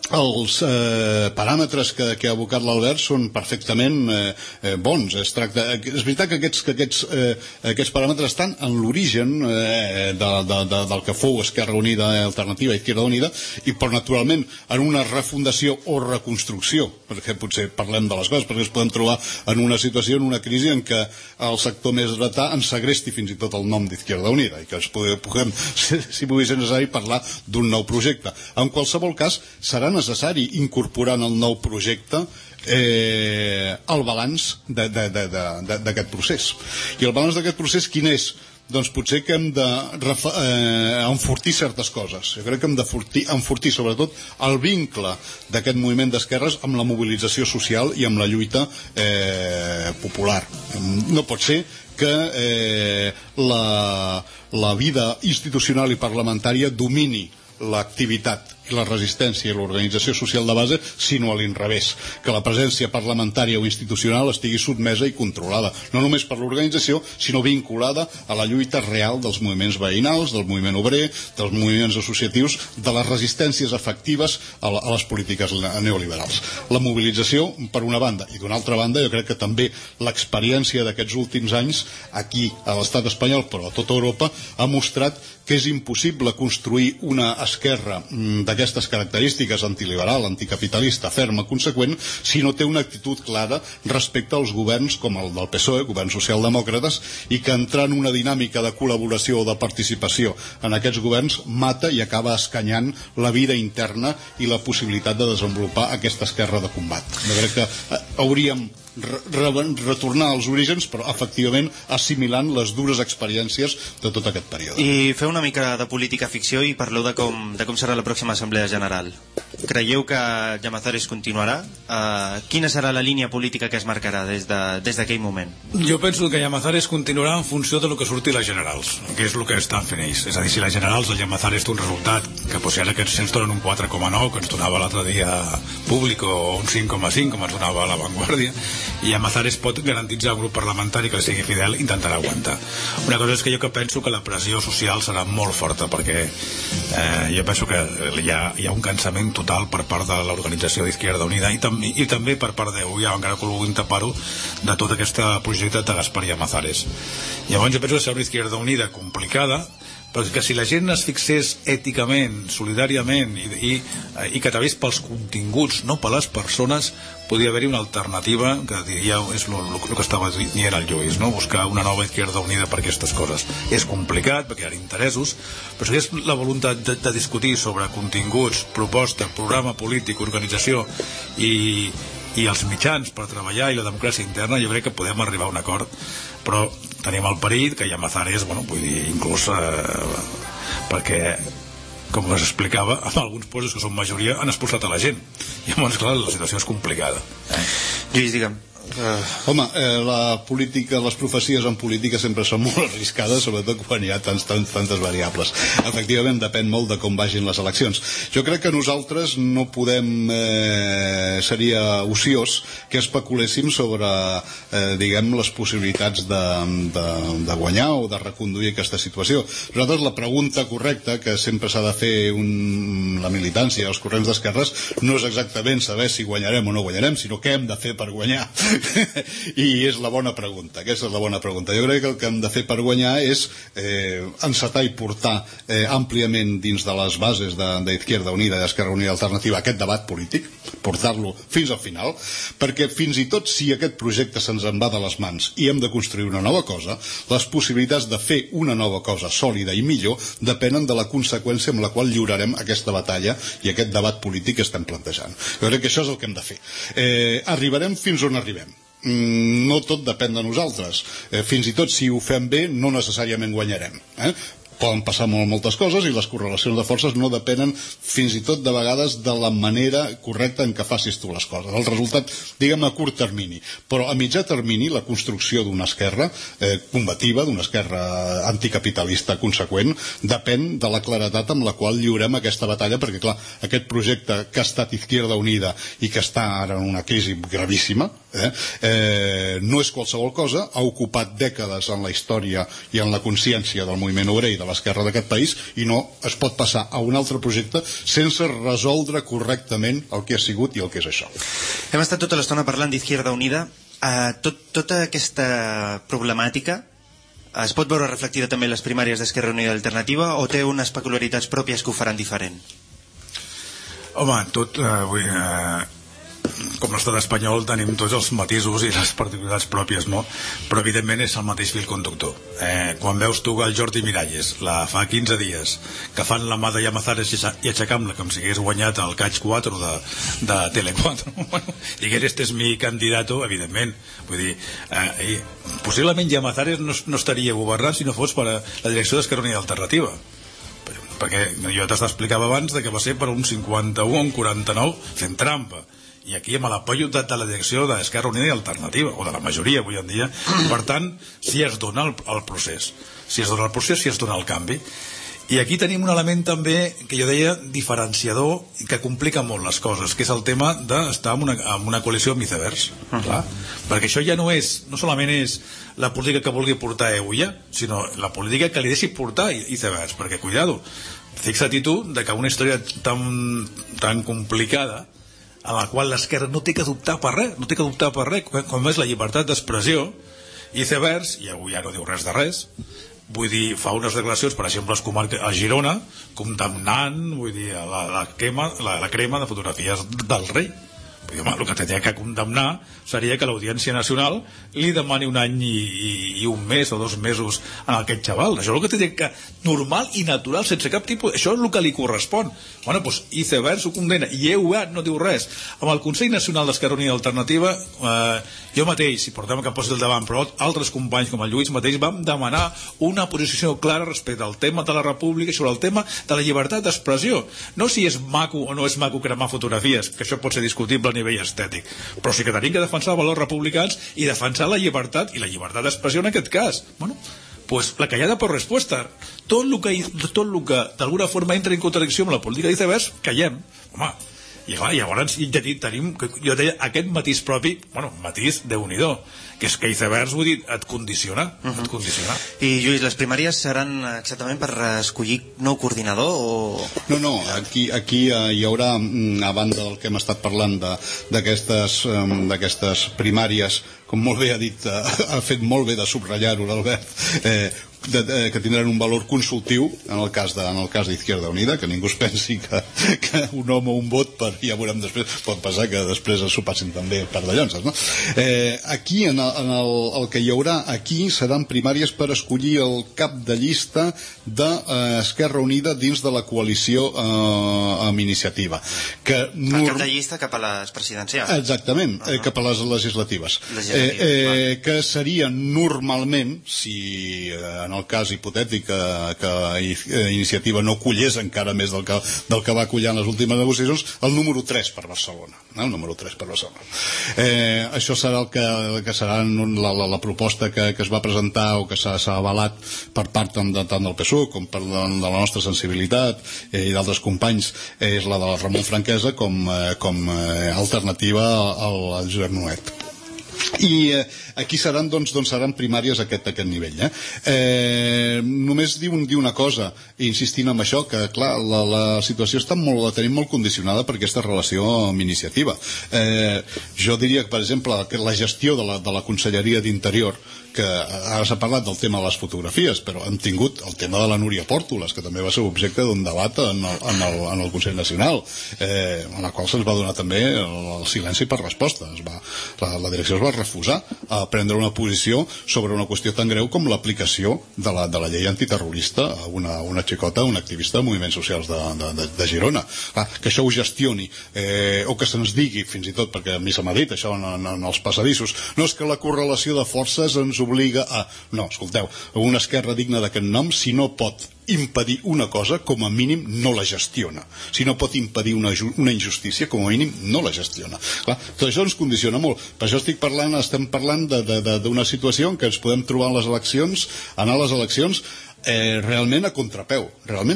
els paràmetres que ha abocat l'Albert són perfectament bons. És veritat que aquests paràmetres estan en l'origen del que fou Esquerra Unida Alternativa i Izquierda Unida, però naturalment en una refundació o reconstrucció, perquè potser parlem de les coses, perquè ens podem trobar en una situació, en una crisi en què el sector més dretà ens segresti fins i tot el nom d'Izquierda Unida i que ens puguem, si pugui ser necessari, parlar d'un nou projecte. En qualsevol cas, serà necessari incorporar en el nou projecte el balanç d'aquest procés. I el balanç d'aquest procés quin és? Doncs potser que hem d'enfortir certes coses. Jo crec que hem d'enfortir sobretot el vincle d'aquest moviment d'esquerres amb la mobilització social i amb la lluita popular. No pot ser que la vida institucional i parlamentària domini l'activitat i la resistència i l'organització social de base, sinó a l'inrevés, que la presència parlamentària o institucional estigui sotmesa i controlada, no només per l'organització, sinó vinculada a la lluita real dels moviments veïnals, del moviment obrer, dels moviments associatius, de les resistències efectives a les polítiques neoliberals. La mobilització, per una banda, i d'una altra banda, jo crec que també l'experiència d'aquests últims anys, aquí a l'estat espanyol, però a tota Europa, ha mostrat que és impossible construir una esquerra d'aquestes característiques, antiliberal, anticapitalista, ferma, conseqüent, si no té una actitud clara respecte als governs com el del PSOE, governs socialdemòcrates, i que entrar en una dinàmica de col·laboració o de participació en aquests governs mata i acaba escanyant la vida interna i la possibilitat de desenvolupar aquesta esquerra de combat. Jo crec que hauríem retornar als orígens, però efectivament assimilant les dures experiències de tot aquest període. I feu una mica de política ficció i parleu de com serà la pròxima Assemblea General. Creieu que Llamazares continuarà? Quina serà la línia política que es marcarà des d'aquell moment? Jo penso que Llamazares continuarà en funció de lo que surti les generals, que és el que estan fent ells. És a dir, si les generals de Llamazares té un resultat, que potser ara que ens donen un 4,9, que ens donava l'altre dia Público, o un 5,5, com ens donava La Vanguardia, i Llamazares pot garantitzar un grup parlamentari que li sigui fidel, intentarà aguantar. Una cosa és que jo penso que la pressió social serà molt forta, perquè jo penso que hi ha un cansament total per part de l'organització d'Izquierda Unida i també per part encara que ho vulguin tapar-ho, de tota aquesta possibilitat de Gaspar Llamazares. Llavors jo penso que serà una Izquierda Unida complicada, però que si la gent es fixés èticament, solidàriament i que través pels continguts, no per les persones, podria haver-hi una alternativa que diria, és el que estava dient el Lluís, no? Buscar una nova Izquierda Unida per aquestes coses. És complicat perquè hi ha interessos, però si és la voluntat de discutir sobre continguts, proposta, programa polític, organització i els mitjans per treballar i la democràcia interna, jo crec que podem arribar a un acord, però tenim el perill que Llamazares, vull dir, inclús perquè, com es explicava, amb alguns postos que són majoria han expulsat a la gent. I llavors, clar, la situació és complicada. Lluís, digue'm. Home, la política, les profecies en política sempre són molt arriscades, sobretot quan hi ha tantes variables. Efectivament, depèn molt de com vagin les eleccions. Jo crec que nosaltres no podem, seria ociós que especuléssim sobre, diguem, les possibilitats de guanyar o de reconduir aquesta situació. Nosaltres la pregunta correcta que sempre s'ha de fer la militància, els corrents d'esquerres, no és exactament saber si guanyarem o no guanyarem, sinó què hem de fer per guanyar. I és la bona pregunta, aquesta és la bona pregunta. Jo crec que el que hem de fer per guanyar és encetar i portar àmpliament dins de les bases d'Izquierda Unida i d'Esquerra Unida Alternativa aquest debat polític, portar-lo fins al final, perquè fins i tot si aquest projecte se'ns en va de les mans i hem de construir una nova cosa, les possibilitats de fer una nova cosa sòlida i millor depenen de la conseqüència amb la qual lliurarem aquesta batalla i aquest debat polític que estem plantejant. Jo crec que això és el que hem de fer. Arribarem fins on arribem. No tot depèn de nosaltres. Fins i tot si ho fem bé no necessàriament guanyarem. Poden passar moltes coses i les correlacions de forces no depenen fins i tot de vegades de la manera correcta en què facis tu les coses. El resultat, diguem, a curt termini, però a mitjà termini la construcció d'una esquerra combativa, d'una esquerra anticapitalista conseqüent, depèn de la claredat amb la qual lliurem aquesta batalla, perquè clar, aquest projecte que ha estat Izquierda Unida i que està ara en una crisi gravíssima, no és qualsevol cosa, ha ocupat dècades en la història i en la consciència del moviment obrer i del de l'esquerra d'aquest país, i no es pot passar a un altre projecte sense resoldre correctament el que ha sigut i el que és això. Hem estat tota l'estona parlant d'Izquierda Unida. Tota aquesta problemàtica es pot veure reflectida també en les primàries d'Esquerra Unida Alternativa o té unes peculiaritats pròpies que ho faran diferent? Home, com l'estat espanyol tenim tots els matisos i les particularitats pròpies, no? Però evidentment és el mateix fil conductor. Quan veus tu el Jordi Miralles fa 15 dies que fan la mà de Llamazares i aixecam-la com si hagués guanyat el Catch 4 de Tele4, bueno, digués este és mi candidato, evidentment, vull dir, possiblement Llamazares no estaria governant si no fos per a la direcció d'Esquerra Unida Alternativa, perquè jo t'explicava abans de que va ser per un 51 o un 49 fent trampa, i aquí amb l'apoyo de la direcció d'Esquerra Unida i Alternativa, o de la majoria avui en dia. Per tant, si es dona el procés, si es dona el canvi. I aquí tenim un element també que jo deia diferenciador i que complica molt les coses, que és el tema d'estar en una coalició amb icebergs, clar? Perquè això ja no solament és la política que vulgui portar EUIA, sinó la política que li deixi portar icebergs, perquè cuidado, fixa't tu de que una història tan complicada a la qual l'esquerra no té que dubtar per res, com és la llibertat d'expressió, icebergs, i avui ja no diu res de res, vull dir, fa unes declaracions, per exemple, a Girona, condemnant, vull dir, la crema de fotografies del rei. Vull dir, home, el que tenia que condemnar seria que l'Audiència Nacional li demani un any i un mes o 2 mesos a aquest xaval. Això és el que tenia que... normal i natural, sense cap tipus... Això és el que li correspon. Bueno, doncs icebergs ho condena i EUA no diu res. Amb el Consell Nacional d'Esquerra Unida Alternativa, jo mateix, si portem que posi el davant, però altres companys com el Lluís mateix vam demanar una posició clara respecte al tema de la República i sobre el tema de la llibertat d'expressió. No si és maco o no és maco cremar fotografies, que això pot ser discutible a nivell estètic, però sí que tenim que defensar valors republicans i defensar la llibertat i la llibertat d'expressió en aquest cas. Bueno, pues la callada por respuesta. Tot el que d'alguna forma entra en contradicció amb la política d'icebergs, callem. Home, i clar, llavors tenim, jo deia, aquest matís propi, bueno, matís Déu-n'hi-do, que és que icebergs, vull dir, et condiciona, et condiciona. I Lluís, les primàries seran exactament per escollir nou coordinador o...? No, aquí hi haurà, a banda del que hem estat parlant d'aquestes primàries, com molt bé ha dit, ha fet molt bé de subratllar-ho l'Albert, que tindran un valor consultiu en el cas d'Izquierda Unida, que ningú es pensi que un home o un vot, ja veurem després, pot passar que després s'ho passin també per de llonses, no? Aquí, el que hi haurà aquí seran primàries per escollir el cap de llista d'Esquerra Unida dins de la coalició amb Iniciativa. El cap de llista cap a les presidencials. Exactament, cap a les legislatives. Que seria normalment, si en el cas hipotètic que Iniciativa no collés encara més del que va collar en les últimes negociacions, el número 3 per Barcelona. El número 3 per Barcelona. Això serà el que serà la proposta que es va presentar o que s'ha avalat per part tant del PSOE com per de la nostra sensibilitat i d'altres companys, és la de la Ramon Franquesa com alternativa al Josep Nuet. I aquí seran primàries a aquest nivell. Només dir una cosa, insistint en això, que clar, la situació la tenim molt condicionada per aquesta relació amb Iniciativa. Jo diria que, per exemple, que la gestió de la Conselleria d'Interior, que ara s'ha parlat del tema de les fotografies, però hem tingut el tema de la Núria Pòrtoles, que també va ser objecte d'un debat en el Consell Nacional, en la qual se'ns va donar també el silenci per resposta. La direcció es va refusar a prendre una posició sobre una qüestió tan greu com l'aplicació de la llei antiterrorista a una xicota, una activista de moviments socials de Girona. Que això ho gestioni, o que se'ns digui, fins i tot, perquè a mi se m'ha dit això en els passadissos, no és que la correlació de forces ens obliga a... No, escolteu, una esquerra digna d'aquest nom, si no pot impedir una cosa, com a mínim no la gestiona. Si no pot impedir una injustícia, com a mínim no la gestiona. Clar, tot això ens condiciona molt. Per això estem parlant d'una situació en què ens podem trobar en les eleccions, anar a les eleccions realment a contrapeu.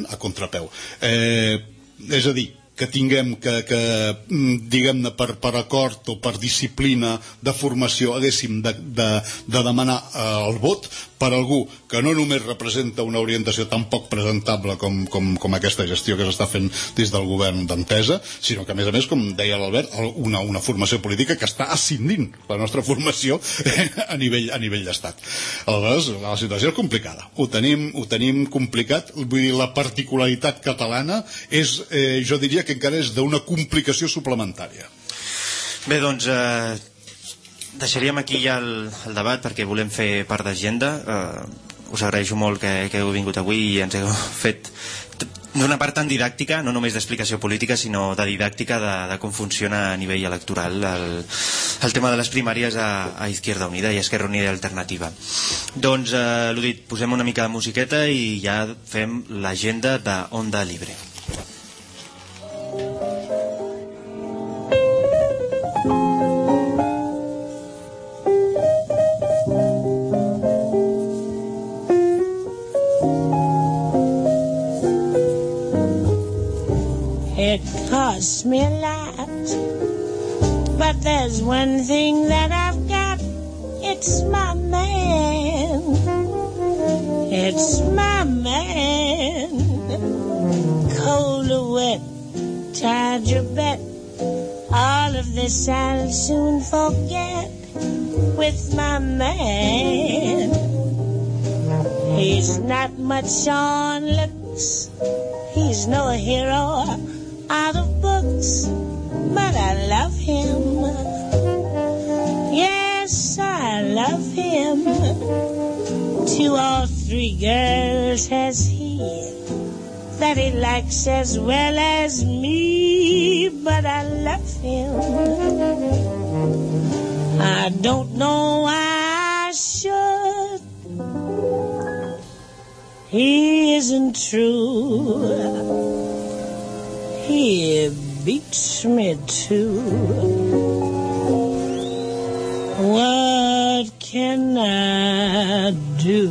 És a dir, que tinguem diguem-ne, per acord o per disciplina de formació, haguéssim de demanar el vot per algú que no només representa una orientació tan poc presentable com aquesta gestió que s'està fent des del govern d'Entesa, sinó que a més, com deia l'Albert, una formació política que està ascendint la nostra formació a nivell d'estat. Aleshores, la situació és complicada. Ho tenim complicat. Vull dir, la particularitat catalana és, jo diria que encara és d'una complicació suplementària. Bé, doncs deixaríem aquí ja el debat perquè volem fer part d'agenda. Us agraeixo molt que heu vingut avui i ens heu fet d'una part tan didàctica, no només d'explicació política, sinó de didàctica de com funciona a nivell electoral el tema de les primàries a Izquierda Unida i Esquerra Unida i Alternativa. Doncs, l'ho dit, posem una mica de musiqueta i ja fem l'agenda de Onda Libre. It costs me a lot, but there's one thing that I've got. It's my man. It's my man. Cold or wet, tied your bet. All of this I'll soon forget with my man. He's not much on looks. He's no hero out of books, but I love him. Yes, I love him. 2 or 3 girls has he that he likes as well as me, but I love him. I don't know why I should. He isn't true. He beats me too. What can I do?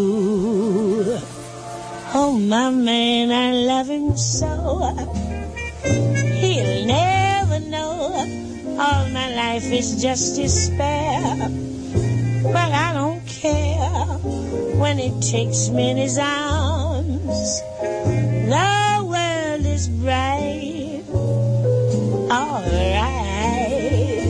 Oh, my man, I love him so. He'll never know. All my life is just despair. But I don't care when he takes me in his arms. The world is bright, all right.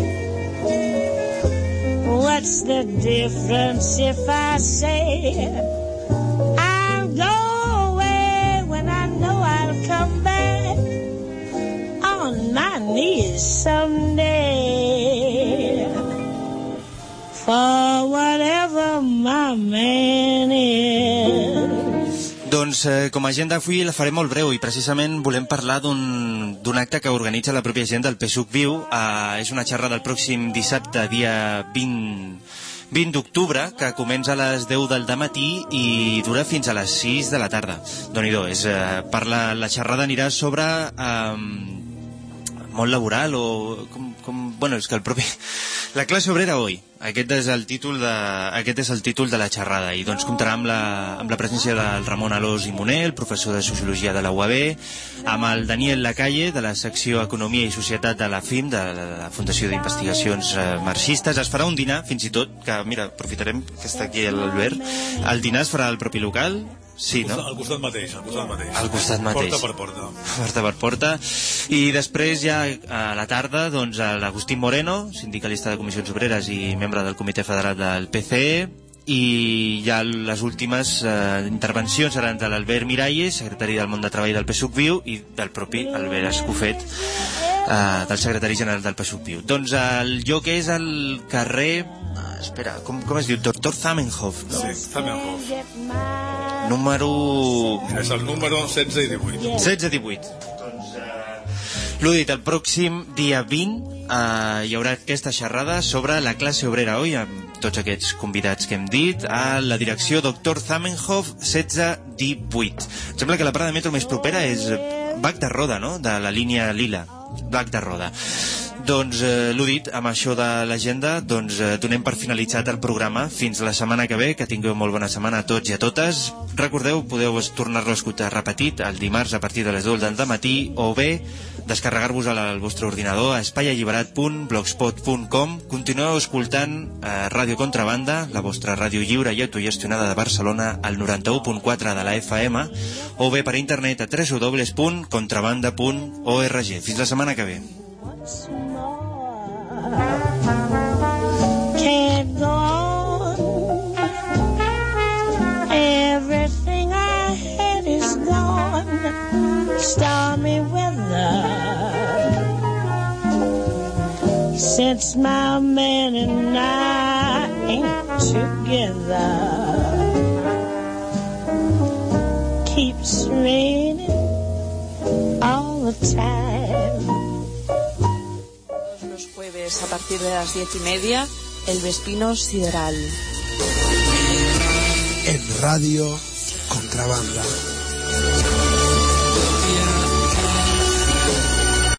What's the difference if I say I'll go away when I know I'll come back on my knees someday for whatever my man is. Doncs com a agenda avui la faré molt breu i precisament volem parlar d'un acte que organitza la pròpia gent del PSUC Viu. És una xerrada el pròxim dissabte, dia 20 d'octubre, que comença a les 10 del dematí i dura fins a les 6 de la tarda. Déu-n'hi-do, la xerrada anirà sobre món laboral o bueno, és que el propi la classe obrera hoy. Aquest és el títol de la xerrada i doncs comptarà amb la presència del Ramon Alòs i Moner, el professor de Sociologia de la UAB, amb el Daniel Lacalle de la secció Economia i Societat de la FIM, de la Fundació d'Investigacions Marxistes. Es farà un dinar, fins i tot, que mira, aprofitarem que està aquí l'Albert, el dinar es farà al propi local. Sí, no? Al costat mateix. Al costat mateix. Porta per porta. Porta per porta. I després ja a la tarda, doncs, l'Agustín Moreno, sindicalista de Comissions Obreres i membre del Comitè Federal del PCE, i ja les últimes intervencions seran de l'Albert Miralles, secretari del Món de Treball del PSUC Viu, i del propi Albert Escofet, del secretari general del PSUC Viu. Doncs el lloc és al carrer... espera, com es diu? Dr. Zamenhof, no? Sí, Zamenhof. És el número 16 i 18. 16 i 18. Doncs, l'ho dit, el pròxim dia 20 hi haurà aquesta xerrada sobre la classe obrera hoy, amb tots aquests convidats que hem dit, a la direcció Dr. Zamenhof 16-18. Em sembla que la parada de metro més propera és Bac de Roda, no?, de la línia lila. Bac de Roda. Doncs, l'ho dit, amb això de l'agenda, doncs donem per finalitzat el programa. Fins la setmana que ve, que tingueu molt bona setmana a tots i a totes. Recordeu, podeu tornar-lo a escoltar repetit el dimarts a partir de les 2 del matí, o bé descarregar-vos al vostre ordinador a espaialliberat.blogspot.com. Continueu escoltant Ràdio Contrabanda, la vostra ràdio lliure i autogestionada de Barcelona, al 91.4 de la FM, o bé per internet a www.contrabanda.org. Fins la setmana que ve. Can't go on. Everything I had is gone. Stormy weather. Since my man and I ain't together. Keeps raining all the time. Los jueves a partir de las 10:30, El Vespino Sideral. En Radio Contrabanda.